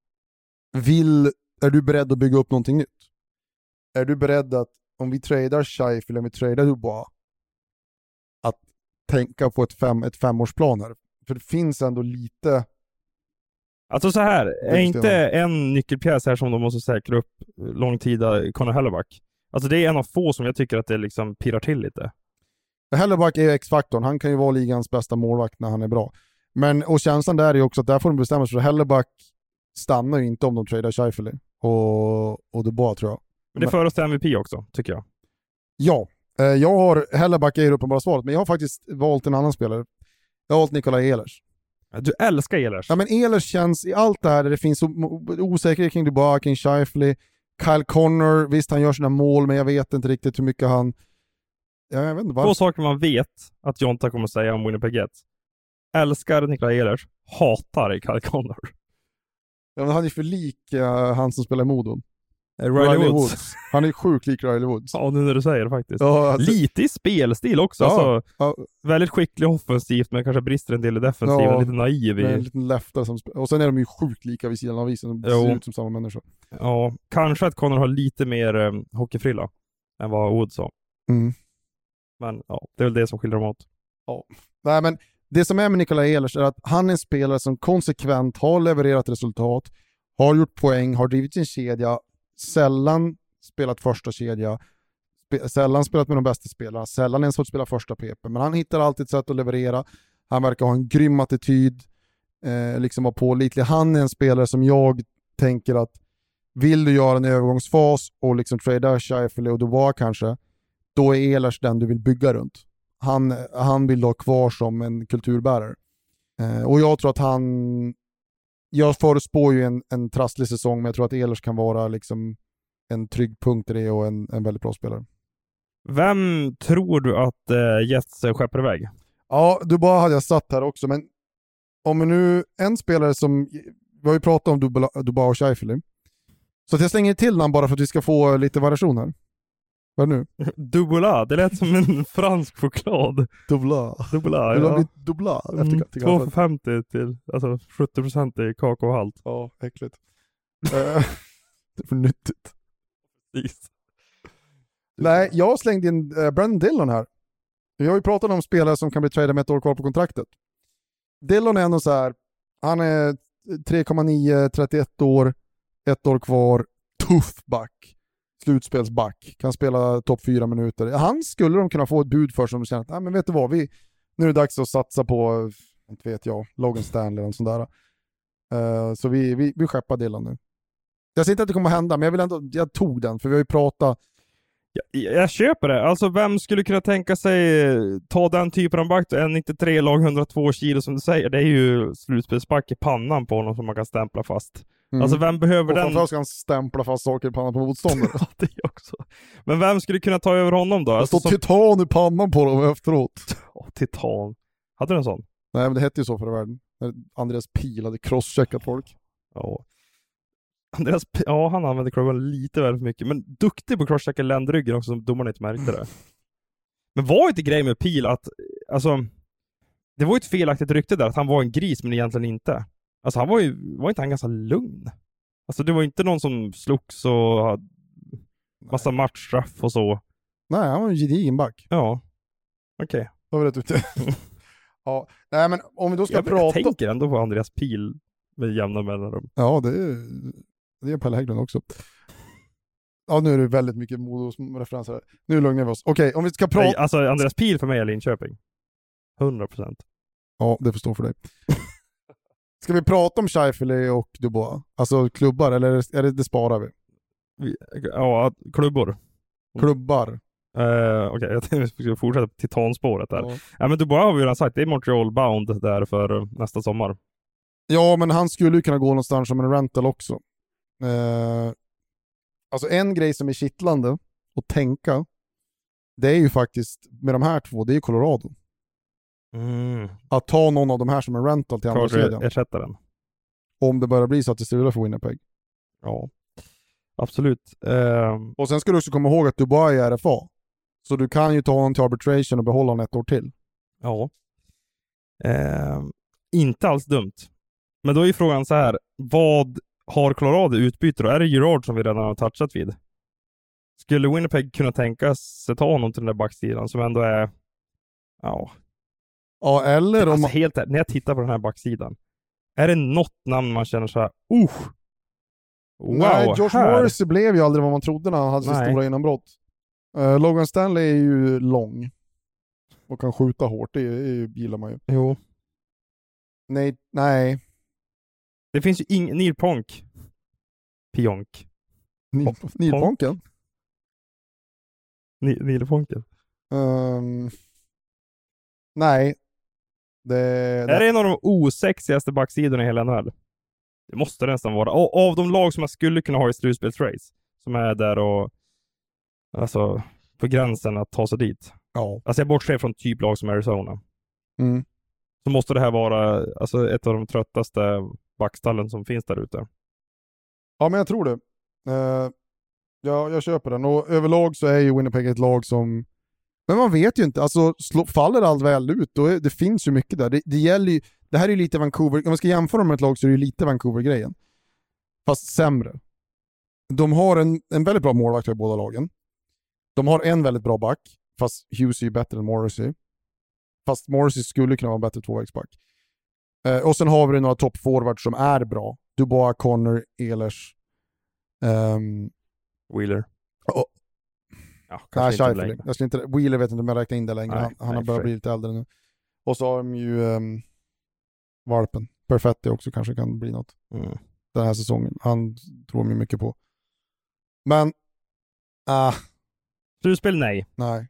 är du beredd att bygga upp någonting nytt? Är du beredd att, om vi tradar Scheifele eller om vi tradar Dubois, att tänka på ett femårsplan här? För det finns ändå lite... Alltså så här, är inte en nyckelpjäs här som de måste säkra upp långtida Connor Hellebuck? Alltså det är en av få som jag tycker att det liksom pirrar till lite. Hellebuck är ju X-faktorn. Han kan ju vara ligans bästa målvakt när han är bra. Men, och känslan där är ju också att där får de bestämma sig för Hellebuck stannar ju inte om de tradar Scheifele och Dubois, tror jag. Men det för oss till MVP också, tycker jag. Ja, jag har Hellebuck är ju uppenbara svaret, men jag har faktiskt valt en annan spelare. Jag har valt Nikolaj Ehlers. Du älskar Ehlers. Ja, men Ehlers känns i allt det här där det finns osäkerhet kring Dubois, kring Scheifele, Kyle Connor, visst han gör sina mål, men jag vet inte riktigt hur mycket han... Jag vet inte varför. Två saker man vet att Jonta kommer säga om Winnipeg Jets. Älskar Nikolaj Ehlers, hatar Kyle Connor. Ja, men han är för lik han som spelar i Modo. Riley Woods. Han är sjukt lik Riley Woods. Ja, nu när du säger det faktiskt. Ja, alltså... Lite i spelstil också. Ja, alltså, ja. Väldigt skicklig offensivt, men kanske brister en del i defensiven. Ja, lite naiv i... En liten läftare som... Och sen är de ju sjukt lika vid sidan av isen. De ser ut som samma människa. Ja, kanske att Connor har lite mer hockeyfrilla än vad Woods har. Mm. Men ja, det är väl det som skiljer dem åt. Ja. Nej, men det som är med Nikolaj Ehlers är att han är en spelare som konsekvent har levererat resultat, har gjort poäng, har drivit sin kedja, sällan spelat första kedja, sällan spelat med de bästa spelarna, sällan ens fått spela första PP, men han hittar alltid ett sätt att leverera. Han verkar ha en grym attityd, liksom vara pålitlig. Han är en spelare som jag tänker att vill du göra en övergångsfas och liksom trada Scheifele och Dubois kanske, då är Ehlers den du vill bygga runt. Han vill ha kvar som en kulturbärare. Och jag tror att jag förutspår ju en trasslig säsong, men jag tror att Ehlers kan vara liksom en trygg punkt i det och en väldigt bra spelare. Vem tror du att Jets skeppar iväg? Ja, Dubois hade jag satt här också, men om nu en spelare som, vi har ju pratat om Dubois och Scheifele, så att jag slänger till namn bara för att vi ska få lite variation här. Vad nu? Dubois, det lät som en fransk choklad. Dubois, ja. Det har blivit Dubois efter 2,50 till, alltså 70% i kakaohalt. Ja, äckligt. Det är för nyttigt. Nej, jag slängde in Brandon Dillon här. Vi har ju pratat om spelare som kan bli tradade med ett år kvar på kontraktet. Dillon är ändå så här, han är 3,9, 31 år, ett år kvar, tuff back, slutspelsback, kan spela topp 4 minuter. Han skulle de kunna få ett bud för som känner att, men vet du vad, nu är det dags att satsa på, inte vet jag, Logan Stanley eller sånt där. Så vi skeppar Dillon nu. Jag ser inte att det kommer att hända, men jag tog den, för vi har ju pratat. Jag köper det. Alltså vem skulle kunna tänka sig ta den typen av back? En 93 lag 102 kilo som du säger. Det är ju slutspelsback i pannan på honom som man kan stämpla fast. Alltså vem behöver den? Framförallt ska han stämpla fast saker i pannan på motståndare. Ja, det också. Men vem skulle kunna ta över honom då? Det står titan i pannan på dem efteråt. Titan. Hade du en sån? Nej, men det hette ju så förr i världen. Andreas Pil hade crosscheckat folk. Ja. Han använde klubban lite väl för mycket, men duktig på crosschecka ländryggen också, som domarna inte märkte det. Men var inte grej med Pil att, alltså, det var ju ett felaktigt rykte där att han var en gris, men egentligen inte. Alltså han var inte han ganska lugn? Alltså det var inte någon som slogs och hade massa matchstraff och så. Nej, han var en gedigen back. Ja. Okej. Då var det ute. Ja, nej men om vi då ska prata... Jag tänker ändå på Andreas Pil med jämna mellanrum. Ja, det är Pelle Hägglund också. Ja, nu är det väldigt mycket Modos-referenser här. Nu lugnar vi oss. Okej, om vi ska prata... Nej, alltså Andreas Pil för mig är Linköping. 100%. Ja, det förstår för dig. Ska vi prata om Scheifele och Dubois? Alltså klubbar, eller är det sparar vi? Ja, klubbor. Klubbar. Okej, jag tänkte att vi skulle fortsätta på titanspåret där. Ja, men Dubois har vi redan sagt, det är Montreal bound där för nästa sommar. Ja, men han skulle ju kunna gå någonstans som en rental också. Alltså en grej som är kittlande att tänka, det är ju faktiskt med de här två, det är ju Colorado. Att ta någon av de här som en rental till andra kedjan. Ersättaren. Om det börjar bli så att det strular för Winnipeg. Ja, absolut. Och sen ska du också komma ihåg att Dubois är RFA. Så du kan ju ta honom till arbitration och behålla honom ett år till. Ja. Inte alls dumt. Men då är ju frågan så här, vad har Colorado utbyte då? Är det Girard som vi redan har touchat vid? Skulle Winnipeg kunna tänka sig ta honom till den där backsidan som ändå är... Ja, eller om... Alltså helt när jag tittar på den här backsidan, är det något namn man känner så här, wow, nej, Josh Morrissey blev ju aldrig vad man trodde när han hade sitt stora genombrott. Logan Stanley är ju lång och kan skjuta hårt, det gillar man ju. Jo. Nej. Det finns ju ingen Neil Pionk. Neil Pionken? Neil Pionken. Nej. Är det en av de osexigaste backsidorna i hela NHL? Det måste det nästan vara. Av de lag som man skulle kunna ha i slutspelsrace, som är där och alltså på gränsen att ta sig dit. Ja. Alltså jag bortser från typ lag som Arizona. Så måste det här vara alltså ett av de tröttaste backstallen som finns där ute. Ja, men jag tror det. Jag köper den. Och överlag så är ju Winnipeg ett lag som... Men man vet ju inte. Alltså faller allt väl ut, då det finns ju mycket där. Det gäller ju... Det här är ju lite Vancouver... Om man ska jämföra med ett lag så är det ju lite Vancouver-grejen. Fast sämre. De har en väldigt bra målvakt i båda lagen. De har en väldigt bra back. Fast Hughes är ju bättre än Morrissey. Fast Morrissey skulle kunna vara en bättre tvåvägsback. Och sen har vi några toppforwards som är bra. Dubois, Connor, Ehlers. Wheeler. Nej, Scheifele. Jag skulle inte, Wheeler vet inte om jag räknar in det längre. Han har börjat bli lite äldre nu. Och så har de ju valpen. Perfetti också kanske kan bli något. Den här säsongen. Han tror mig mycket på. Men slutspel nej. Nej.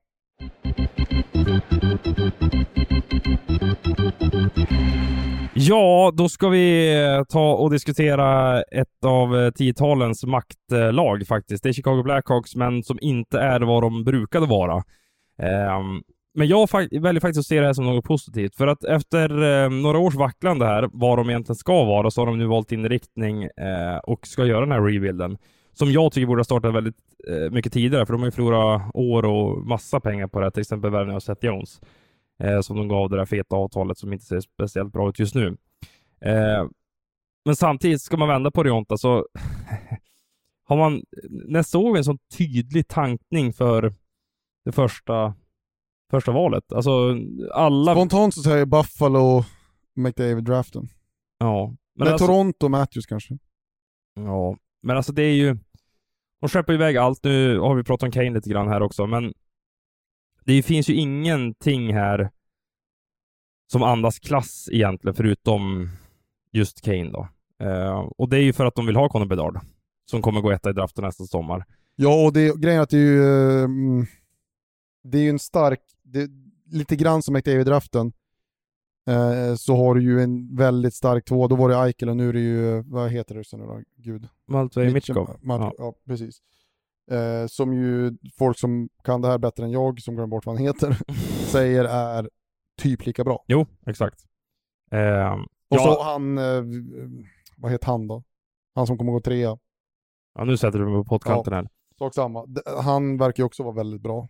Ja, då ska vi ta och diskutera ett av 10-talens maktlag faktiskt. Det är Chicago Blackhawks, men som inte är vad de brukade vara. Men jag väljer faktiskt att se det här som något positivt. För att efter några års vacklande här, vad de egentligen ska vara, så har de nu valt inriktning och ska göra den här rebuilden. Som jag tycker borde ha startat väldigt mycket tidigare, för de har ju förlorat år och massa pengar på det. Till exempel värvningen av Seth Jones. Som de gav det där feta avtalet som inte ser speciellt bra ut just nu. Men samtidigt ska man vända på Rionta så har man såg en sån tydlig tankning för det första valet. Alltså alla... Spontant så säger Buffalo McDavid draften. Ja. Men alltså... Toronto Matthews kanske. Ja, men alltså det är ju... De släpper iväg allt. Nu har vi pratat om Kane lite grann här också, men det finns ju ingenting här som andas klass egentligen, förutom just Kane då. Och det är ju för att de vill ha Connor Bedard, som kommer gå etta i draften nästa sommar. Ja, och grejen är att det är ju en stark... lite grann som McDavid-draften så har du ju en väldigt stark två. Då var det Eichel och nu är det ju... Vad heter det sen då? Gud. Matvei Mitchkov. Ja, precis. Som ju folk som kan det här bättre än jag, som glömmer bort vad han heter, säger är typ lika bra. Jo, exakt. Och så han, vad heter han då? Han som kommer gå 3. Ja, nu sätter du mig på pottkanten här. Sak samma. Han verkar ju också vara väldigt bra.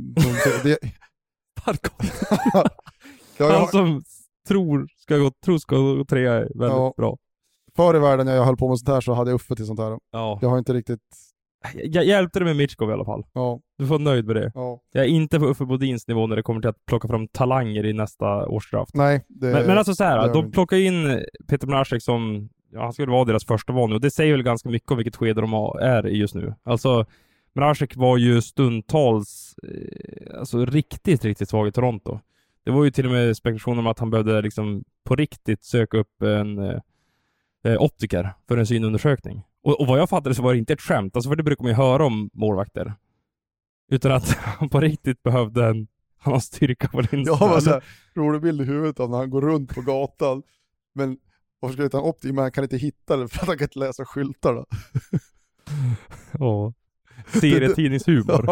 Han som ska gå 3 är väldigt bra. Förr i världen när jag höll på med sånt här så hade jag Uffe till sånt här. Ja. Jag har inte riktigt... Jag hjälpte dig med Mitchkov i alla fall. Ja. Du får nöjd med det. Ja. Jag är inte på Uffe Bodins nivå när det kommer till att plocka fram talanger i nästa årsdraft. Nej. Men alltså så här, de plockar in Peter Mrazek som, han skulle vara deras första val nu. Och det säger väl ganska mycket om vilket skede de är i just nu. Alltså, Mrazek var ju stundtals riktigt svag i Toronto. Det var ju till och med spekulationer om att han behövde liksom på riktigt söka upp en optiker för en synundersökning. Och vad jag fattade så var det inte ett skämt. Alltså, för det brukar man ju höra om målvakter. Utan att han på riktigt behövde han har styrka på linsen. Jag har så här rolig bild i huvudet av när han går runt på gatan. Men varför ska jag hitta en optiker? Men han kan inte hitta det för att han kan inte läsa skyltarna. Ja. Serietidningshumor.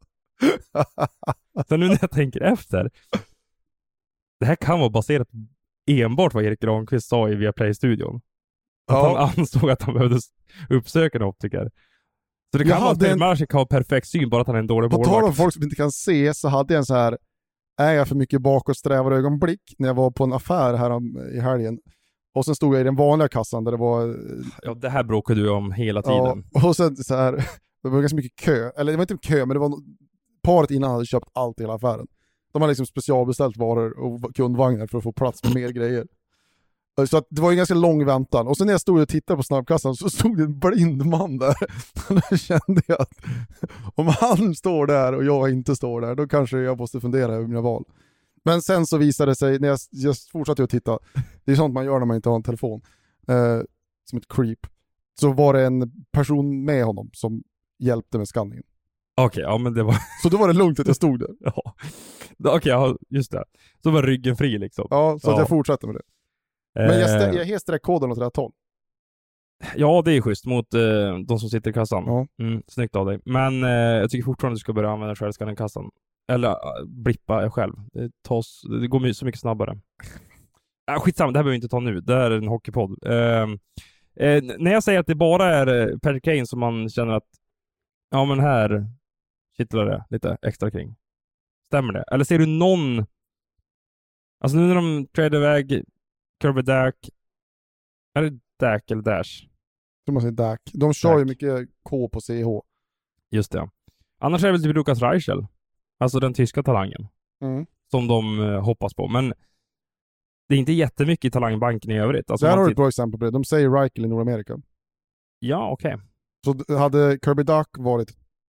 Så nu när jag tänker efter. Det här kan vara baserat enbart på vad Erik Granqvist sa i Viaplay-studion. Att han ansåg att han behövde uppsöka en optiker. Så det kan vara att Mrazek har perfekt syn, bara att han är en dålig målvakt. På tal om folk som inte kan se, så hade jag en så här, är jag för mycket bakåtsträvar ögonblick när jag var på en affär här i helgen. Och sen stod jag i den vanliga kassan där det var... Ja, det här bråkade du om hela tiden. Ja, och sen så här, det var ganska mycket kö. Eller det var inte kö, men det var paret innan hade köpt allt i hela affären. De hade liksom specialbeställt varor och kundvagnar för att få plats med mer grejer. Så att det var en ganska lång väntan. Och sen när jag stod och tittade på snabbkassan så stod det en blind man där. Då kände jag att om han står där och jag inte står där, då kanske jag måste fundera över mina val. Men sen så visade det sig, när jag fortsatte att titta, det är sånt man gör när man inte har en telefon, som ett creep, så var det en person med honom som hjälpte med skanningen. Okej, ja men det var... Så då var det lugnt att jag stod där. Ja. Okej, ja, just det. Så var ryggen fri liksom. Ja, så att jag fortsatte med det. Men jag är streckkoden åt rätt håll. Ja, det är schysst mot de som sitter i kassan. Ja. Snyggt av dig. Men jag tycker fortfarande att du ska börja använda självskanningskassan. Eller blippa själv. Det går så mycket snabbare. Skitsamma, det här behöver vi inte ta nu. Det här är en hockeypodd. När jag säger att det bara är Patrick Kane som man känner att ja, men här kittlar det lite extra kring. Stämmer det? Eller ser du någon... Alltså nu när de tradar iväg Kirby Dack, är det Dack eller Dash? Man säger Dack. De kör ju mycket K på CH. Just det. Annars är det väl typ Lukas Reichel. Alltså den tyska talangen. Som de hoppas på. Men det är inte jättemycket i talangbanken i övrigt. Alltså där har du ett bra exempel på det. De säger Reichel i Nordamerika. Ja, okej. Så hade Kirby Dack varit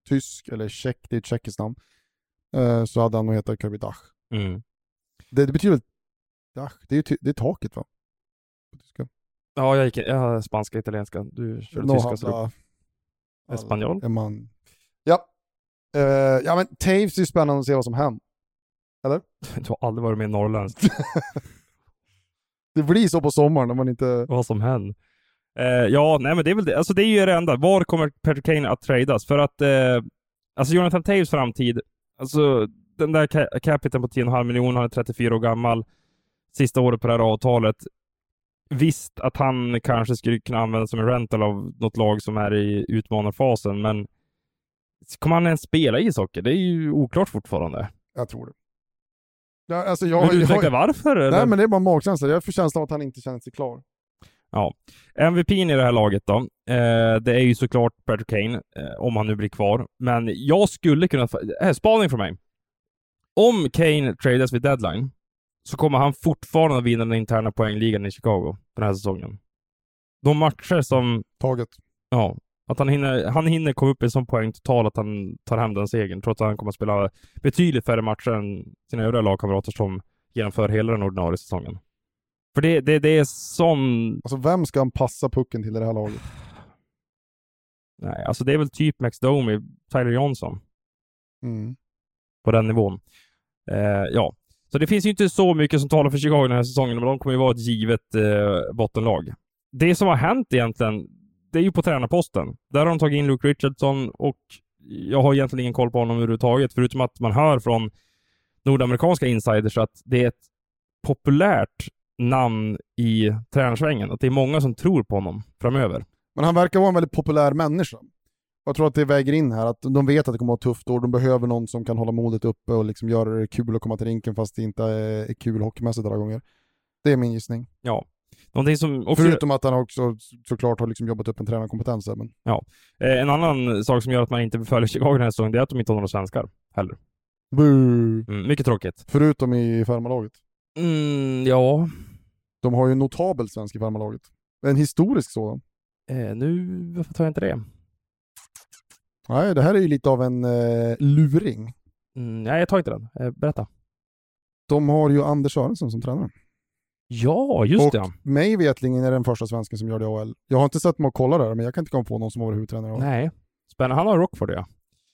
tysk eller tjeck, det är ett tjeckiskt namn, så hade han nog hetat Kirby Dach. Det betyder Dach, det är taket va? På tyska. Ja, jag har spanska, italienska. Du kör tyska så espanjol. Ja. Ja men Taves är ju spännande att se vad som händer. Eller? Du har aldrig varit med i Norrland. Det blir så på sommaren när man inte... Vad som händer. Ja, nej men det är väl det. Alltså det är ju det enda. Var kommer Patrick Kane att tradas? För att alltså Jonathan Taves framtid, alltså den där capiten på 10,5 miljoner, han är 34 år gammal. Sista året på det här avtalet. Visst att han kanske skulle kunna användas som en rental av något lag som är i utmanarfasen, men kommer han ens spela ishockey? Det är ju oklart fortfarande. Jag tror det. Ja, alltså men du utvecklar varför? Eller? Nej, men det är bara magkänsla. Jag får känslan av att han inte känner sig klar. Ja. MVP:n i det här laget då, det är ju såklart Patrick Kane, om han nu blir kvar. Men jag skulle kunna... spaning från mig. Om Kane tradas vid deadline så kommer han fortfarande att vinna den interna poängligan i Chicago den här säsongen. De matcher som... Taget. Ja. Att han hinner komma upp i en sån poäng total att han tar hem den segern, trots att han kommer att spela betydligt färre matcher än sina övriga lagkamrater som genomför hela den ordinarie säsongen. För det är sån... Alltså vem ska han passa pucken till i det här laget? Nej, alltså det är väl typ Max Domi, Tyler Johnson. På den nivån. Ja. Så det finns ju inte så mycket som talar för Chicago den här säsongen, men de kommer ju vara ett givet bottenlag. Det som har hänt egentligen, det är ju på tränarposten. Där har de tagit in Luke Richardson och jag har egentligen ingen koll på honom överhuvudtaget, förutom att man hör från nordamerikanska insiders att det är ett populärt namn i tränarsvängen. Att det är många som tror på honom framöver. Men han verkar vara en väldigt populär människa. Jag tror att det väger in här. Att de vet att det kommer att vara tufft och de behöver någon som kan hålla modet uppe och liksom göra det kul att komma till rinken fast det inte är kul hockeymässigt alla gånger. Det är min gissning. Ja. Någonting som också... Förutom att han också såklart har liksom jobbat upp en tränarkompetens. Men... Ja. En annan sak som gör att man inte följer Chicago den här säsongen, det är att de inte har några svenskar heller. Mycket tråkigt. Förutom i farmalaget. Ja. De har ju en notabel svensk i farmalaget. En historisk sådan. Varför tar jag inte det? Nej, det här är ju lite av en luring. Nej, jag tar inte den. Berätta. De har ju Anders Sörensen som tränare. Ja, just det. Och mig vetligen är den första svensken som gör det i AHL. Jag har inte sett mig att kolla där, men jag kan inte komma på någon som har varit huvudtränare i AHL. Nej, spännande. Han har Rockford, ja.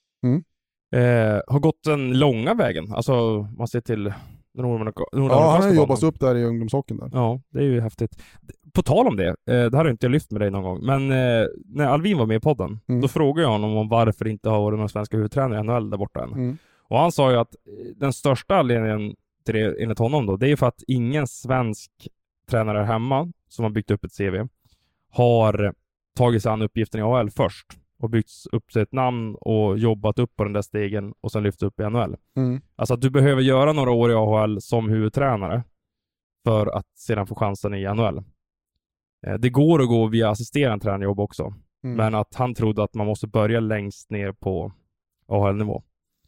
Har gått den långa vägen. Alltså, man ser till ja, han har jobbat upp där i ungdomshockeyn där. Ja, det är ju häftigt. På tal om det, det här har inte jag lyft med dig någon gång, men när Alvin var med i podden, då frågade jag honom om varför det inte har varit någon svenska huvudtränare i NHL där borta än. Och han sa ju att den största anledningen till det, enligt honom då, det är ju för att ingen svensk tränare hemma som har byggt upp ett CV har tagit sig an uppgiften i AHL först och byggt upp sig ett namn och jobbat upp på den där stegen och sen lyft upp i NHL. Alltså att du behöver göra några år i AHL som huvudtränare för att sedan få chansen i NHL. Det går att gå via assisterande tränarjobb också. Men att han trodde att man måste börja längst ner på AHL-nivå.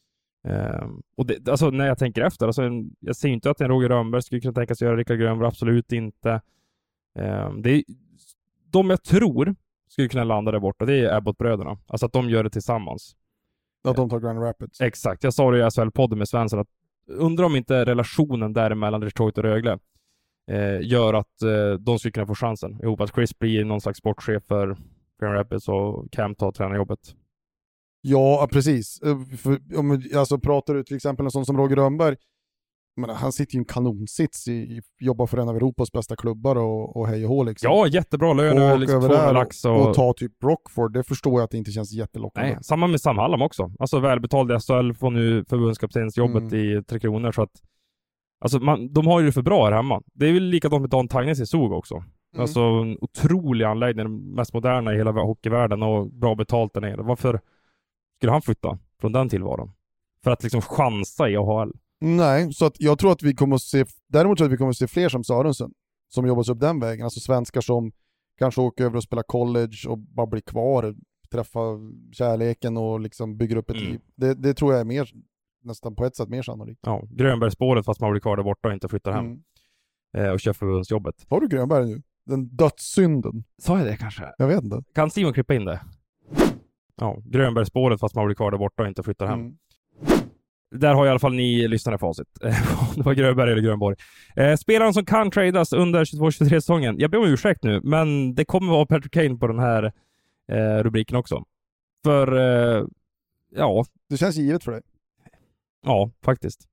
Och det, alltså när jag tänker efter, alltså jag ser inte att en Roger Rönnberg skulle kunna tänka sig göra Rickard Grönberg, absolut inte. Det är, de jag tror skulle kunna landa där borta, det är Abbott-bröderna. Alltså att de gör det tillsammans. Att de tar Grand Rapids. Exakt, jag sa det i SHL-podden med Svensson att undrar om inte relationen där mellan Detroit och Rögle gör att de skulle kunna få chansen ihop, att Chris blir någon slags sportchef för Grand Rapids och Cam tar tränarjobbet. Ja, precis. Alltså pratar du till exempel en sån som Roger Rönnberg, men han sitter ju i en kanonsits jobbar för en av Europas bästa klubbar och hej och hå liksom. Ja, jättebra lön. Liksom och ta typ Rockford, det förstår jag att det inte känns jättelockande. Nej, samma med Sam Hallam också. Alltså välbetald i SHL, får nu förbundskaptensjobbet i 3 Kronor, så att alltså de har ju det för bra här hemma. Det är väl likadant med Dan Tagnes i Zug också. Alltså en otrolig anläggning, den mest moderna i hela hockeyvärlden och bra betalt där nere. Varför skulle han flytta från den tillvaron? För att liksom chansa i AHL. Nej, så att jag tror att vi kommer att se, däremot tror jag att vi kommer att se fler som Sörensen som jobbar upp den vägen. Alltså svenskar som kanske åker över och spelar college och bara blir kvar, träffa kärleken och liksom bygger upp ett liv. Det tror jag är mer, nästan på ett sätt mer sannolikt. Ja, Grönbergsspåret fast man blir kvar där borta och inte flyttar hem och kör förbundsjobbet. Har du Grönberg nu? Den dödssynden. Sa jag det kanske? Jag vet inte. Kan Simon klippa in det? Ja, Grönbergsspåret fast man blir kvar där borta och inte flyttar hem. Där har i alla fall ni lyssnare facit. Det var Grönberg eller Grönborg. Spelaren som kan tradas under 22-23-säsongen. Jag ber om ursäkt nu, men det kommer vara Patrick Kane på den här rubriken också. För, ja. Det känns givet för dig. Ja, faktiskt.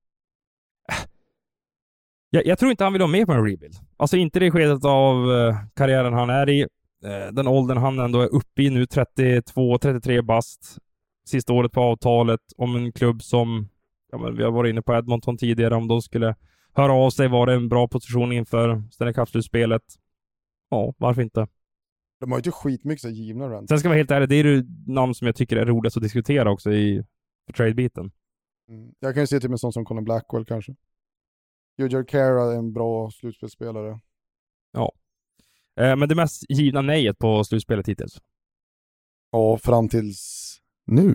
Jag tror inte han vill ha med på en rebuild. Alltså inte det skedet av karriären han är i. Den åldern han ändå är uppe i nu, 32-33 bast. Sista året på avtalet, om en klubb som, ja, men vi har varit inne på Edmonton tidigare, om de skulle höra av sig, var det en bra position inför Stanley Cup-slutspelet. Ja, varför inte? De har ju inte skitmycket så givna rent. Sen ska jag vara helt ärlig, det är ju namn som jag tycker är roligt att diskutera också i trade-biten. Jag kan ju se typ en sån som Colin Blackwell kanske. Ujjar Kara är en bra slutspelsspelare. Ja. Men det mest givna nejet på slutspelet hittills? Ja, fram tills nu.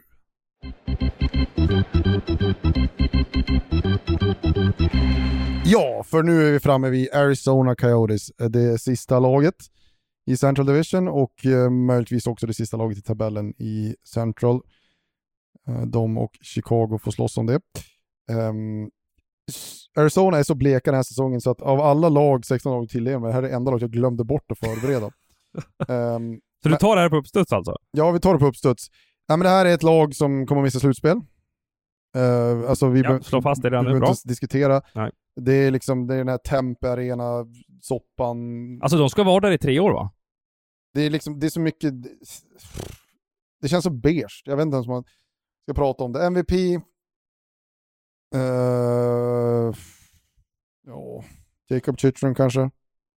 Ja, för nu är vi framme vid Arizona Coyotes. Det sista laget i Central Division och möjligtvis också det sista laget i tabellen i Central. De och Chicago får slåss om det. Arizona är så bleka den här säsongen så att av alla lag, 16 lag till det här är det enda laget jag glömde bort att förbereda. Så du tar det här på uppstuds alltså? Ja, vi tar det på uppstuds. Men det här är ett lag som kommer att missa slutspel. Alltså vi slå fast det redan nu, behöver bra. Inte diskutera. Nej. Det är liksom, det är den här Tempe Arena soppan. Alltså de ska vara där i 3 år, va? Det är liksom, det är så mycket, det känns så beige. Jag vet inte ens om man ska prata om det. MVP, ja, Jacob Chychrun kanske.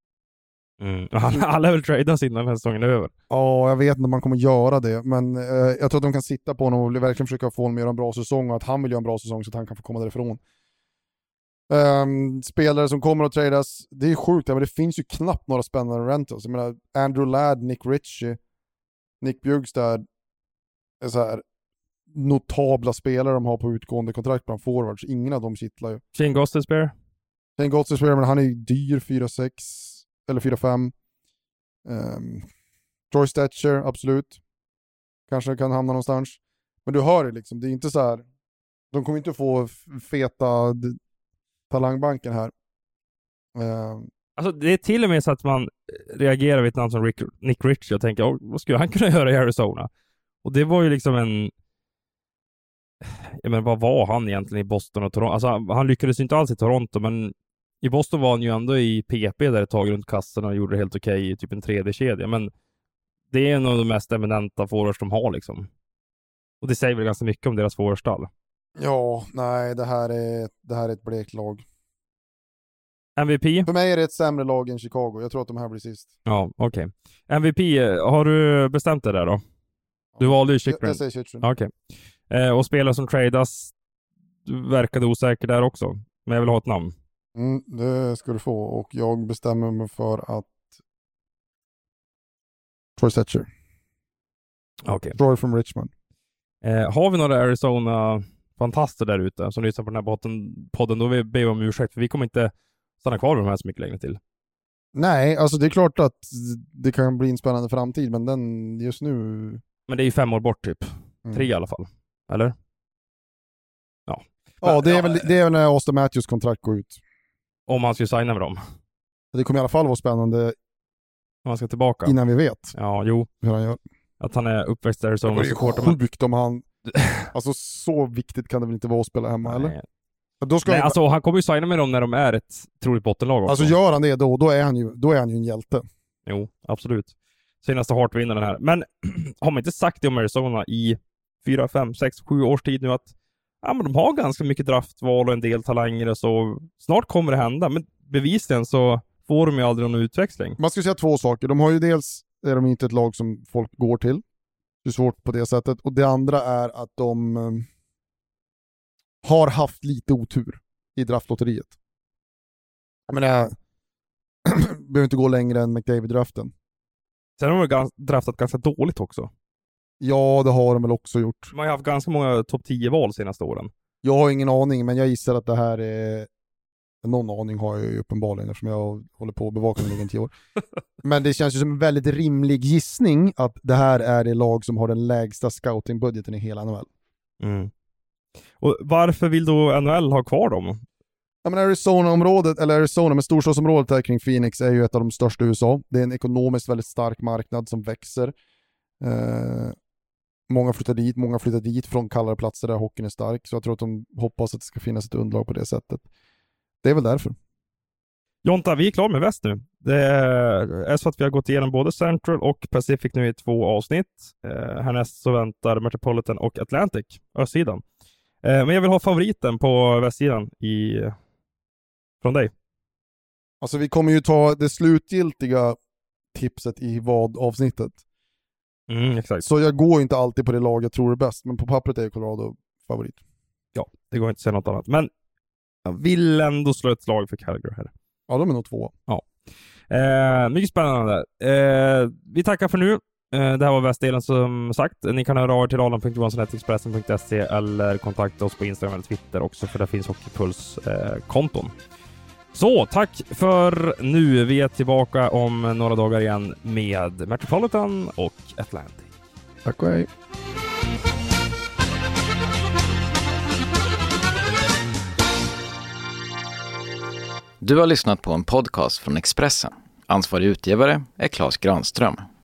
Alla vill tradas innan den här säsongen är över. Ja, jag vet inte om man kommer göra det, men jag tror att de kan sitta på honom och verkligen försöka få honom att göra en bra säsong och att han vill göra en bra säsong så att han kan få komma därifrån. Spelare som kommer att tradas, det är sjukt, men det finns ju knappt några spännande rentals. Jag menar, Andrew Ladd, Nick Ritchie, Nick Bjugstad är så här notabla spelare de har på utgående kontrakt bland forwards. Ingen av dem kittlar ju. Shane Gostisbehere, men han är ju dyr, 4-6 eller 4-5. Troy Stetcher, absolut. Kanske kan hamna någonstans. Men du hör det liksom, det är inte så här. De kommer inte få feta talangbanken här. Alltså det är till och med så att man reagerar vid ett namn som Nick Ritchie och tänker, vad skulle han kunna göra i Arizona? Och det var ju liksom en... Men vad var han egentligen i Boston och Toronto? Alltså han lyckades ju inte alls i Toronto, men i Boston var han ju ändå i PP där ett tag runt kassorna och gjorde det helt okej i typ en 3D-kedja. Men det är en av de mest eminenta forwards de har liksom. Och det säger väl ganska mycket om deras forwardstall. Ja, nej, det här är ett blekt lag. MVP? För mig är det ett sämre lag än Chicago. Jag tror att de här blir sist. Ja, okej. MVP, har du bestämt det där då? Du valde ju Chychrun. Jag säger Chychrun. Okej. Och spelare som tradas verkade osäker där också. Men jag vill ha ett namn. Det ska du få. Och jag bestämmer mig för att Troy Stetcher. Okej. Troy from Richmond. Har vi några Arizona-fantaster där ute som lyssnar på den här podden, då ber vi om ursäkt, för vi kommer inte stanna kvar med de här så mycket längre till. Nej, alltså det är klart att det kan bli en spännande framtid, men den just nu... Men det är ju 5 år bort typ. 3 i alla fall. Eller? Ja. Ja, det är väl när Austin Matthews kontrakt går ut. Om han skulle signa med dem. Det kommer i alla fall vara spännande om han ska tillbaka. Innan vi vet. Ja, jo. Hur han gör. Att han är uppväxt där som supporter. Det är sjukt om han... Alltså så viktigt kan det väl inte vara att spela hemma, eller? Då ska alltså han kommer ju signa med dem när de är ett troligt bottenlag också. Alltså gör han det då är han ju en hjälte. Jo, absolut. Senaste Hart-vinnaren här. Men har man inte sagt det om Arizona i 4, 5, 6, 7 års tid nu att men de har ganska mycket draftval och en del talanger och så snart kommer det hända, men bevisligen så får de ju aldrig någon utväxling. Man ska säga 2 saker. De har ju dels, är de inte ett lag som folk går till. Det är svårt på det sättet. Och det andra är att de har haft lite otur i draftlotteriet. Jag menar, behöver inte gå längre än McDavid-draften. Sen har de draftat ganska dåligt också. Ja, det har de väl också gjort. Man har ju haft ganska många topp 10-val senaste åren. Jag har ingen aning, men jag gissar att det här är Någon aning har jag ju uppenbarligen eftersom jag håller på att bevaka den ligan 10 år. Men det känns ju som en väldigt rimlig gissning att det här är det lag som har den lägsta scoutingbudgeten i hela NHL. Mm. Och varför vill då NHL ha kvar dem? Ja, men Arizona, men storstadsområdet här kring Phoenix är ju ett av de största i USA. Det är en ekonomiskt väldigt stark marknad som växer. Många flyttar dit från kallare platser där hockeyn är stark. Så jag tror att de hoppas att det ska finnas ett underlag på det sättet. Det är väl därför. Jonta, vi är klara med väst nu. Det är så att vi har gått igenom både Central och Pacific nu i 2 avsnitt. Härnäst så väntar Metropolitan och Atlantic, östsidan. Men jag vill ha favoriten på västsidan från dig. Alltså vi kommer ju ta det slutgiltiga tipset i vad avsnittet. Exakt. Så jag går inte alltid på det lag jag tror är bäst, men på pappret är Colorado favorit. Ja, det går inte att säga något annat. Men jag vill ändå slå ett slag för Calgary här. Ja, de är nog 2. Ja. Mycket spännande. Vi tackar för nu. Det här var västdelen som sagt. Ni kan höra av er till ralan.johansson@expressen.se eller kontakta oss på Instagram eller Twitter också, för där finns Hockeypuls konton. Så, tack för nu. Vi är tillbaka om några dagar igen med Metropolitan och Atlantic. Tack och hej. Du har lyssnat på en podcast från Expressen. Ansvarig utgivare är Claes Granström.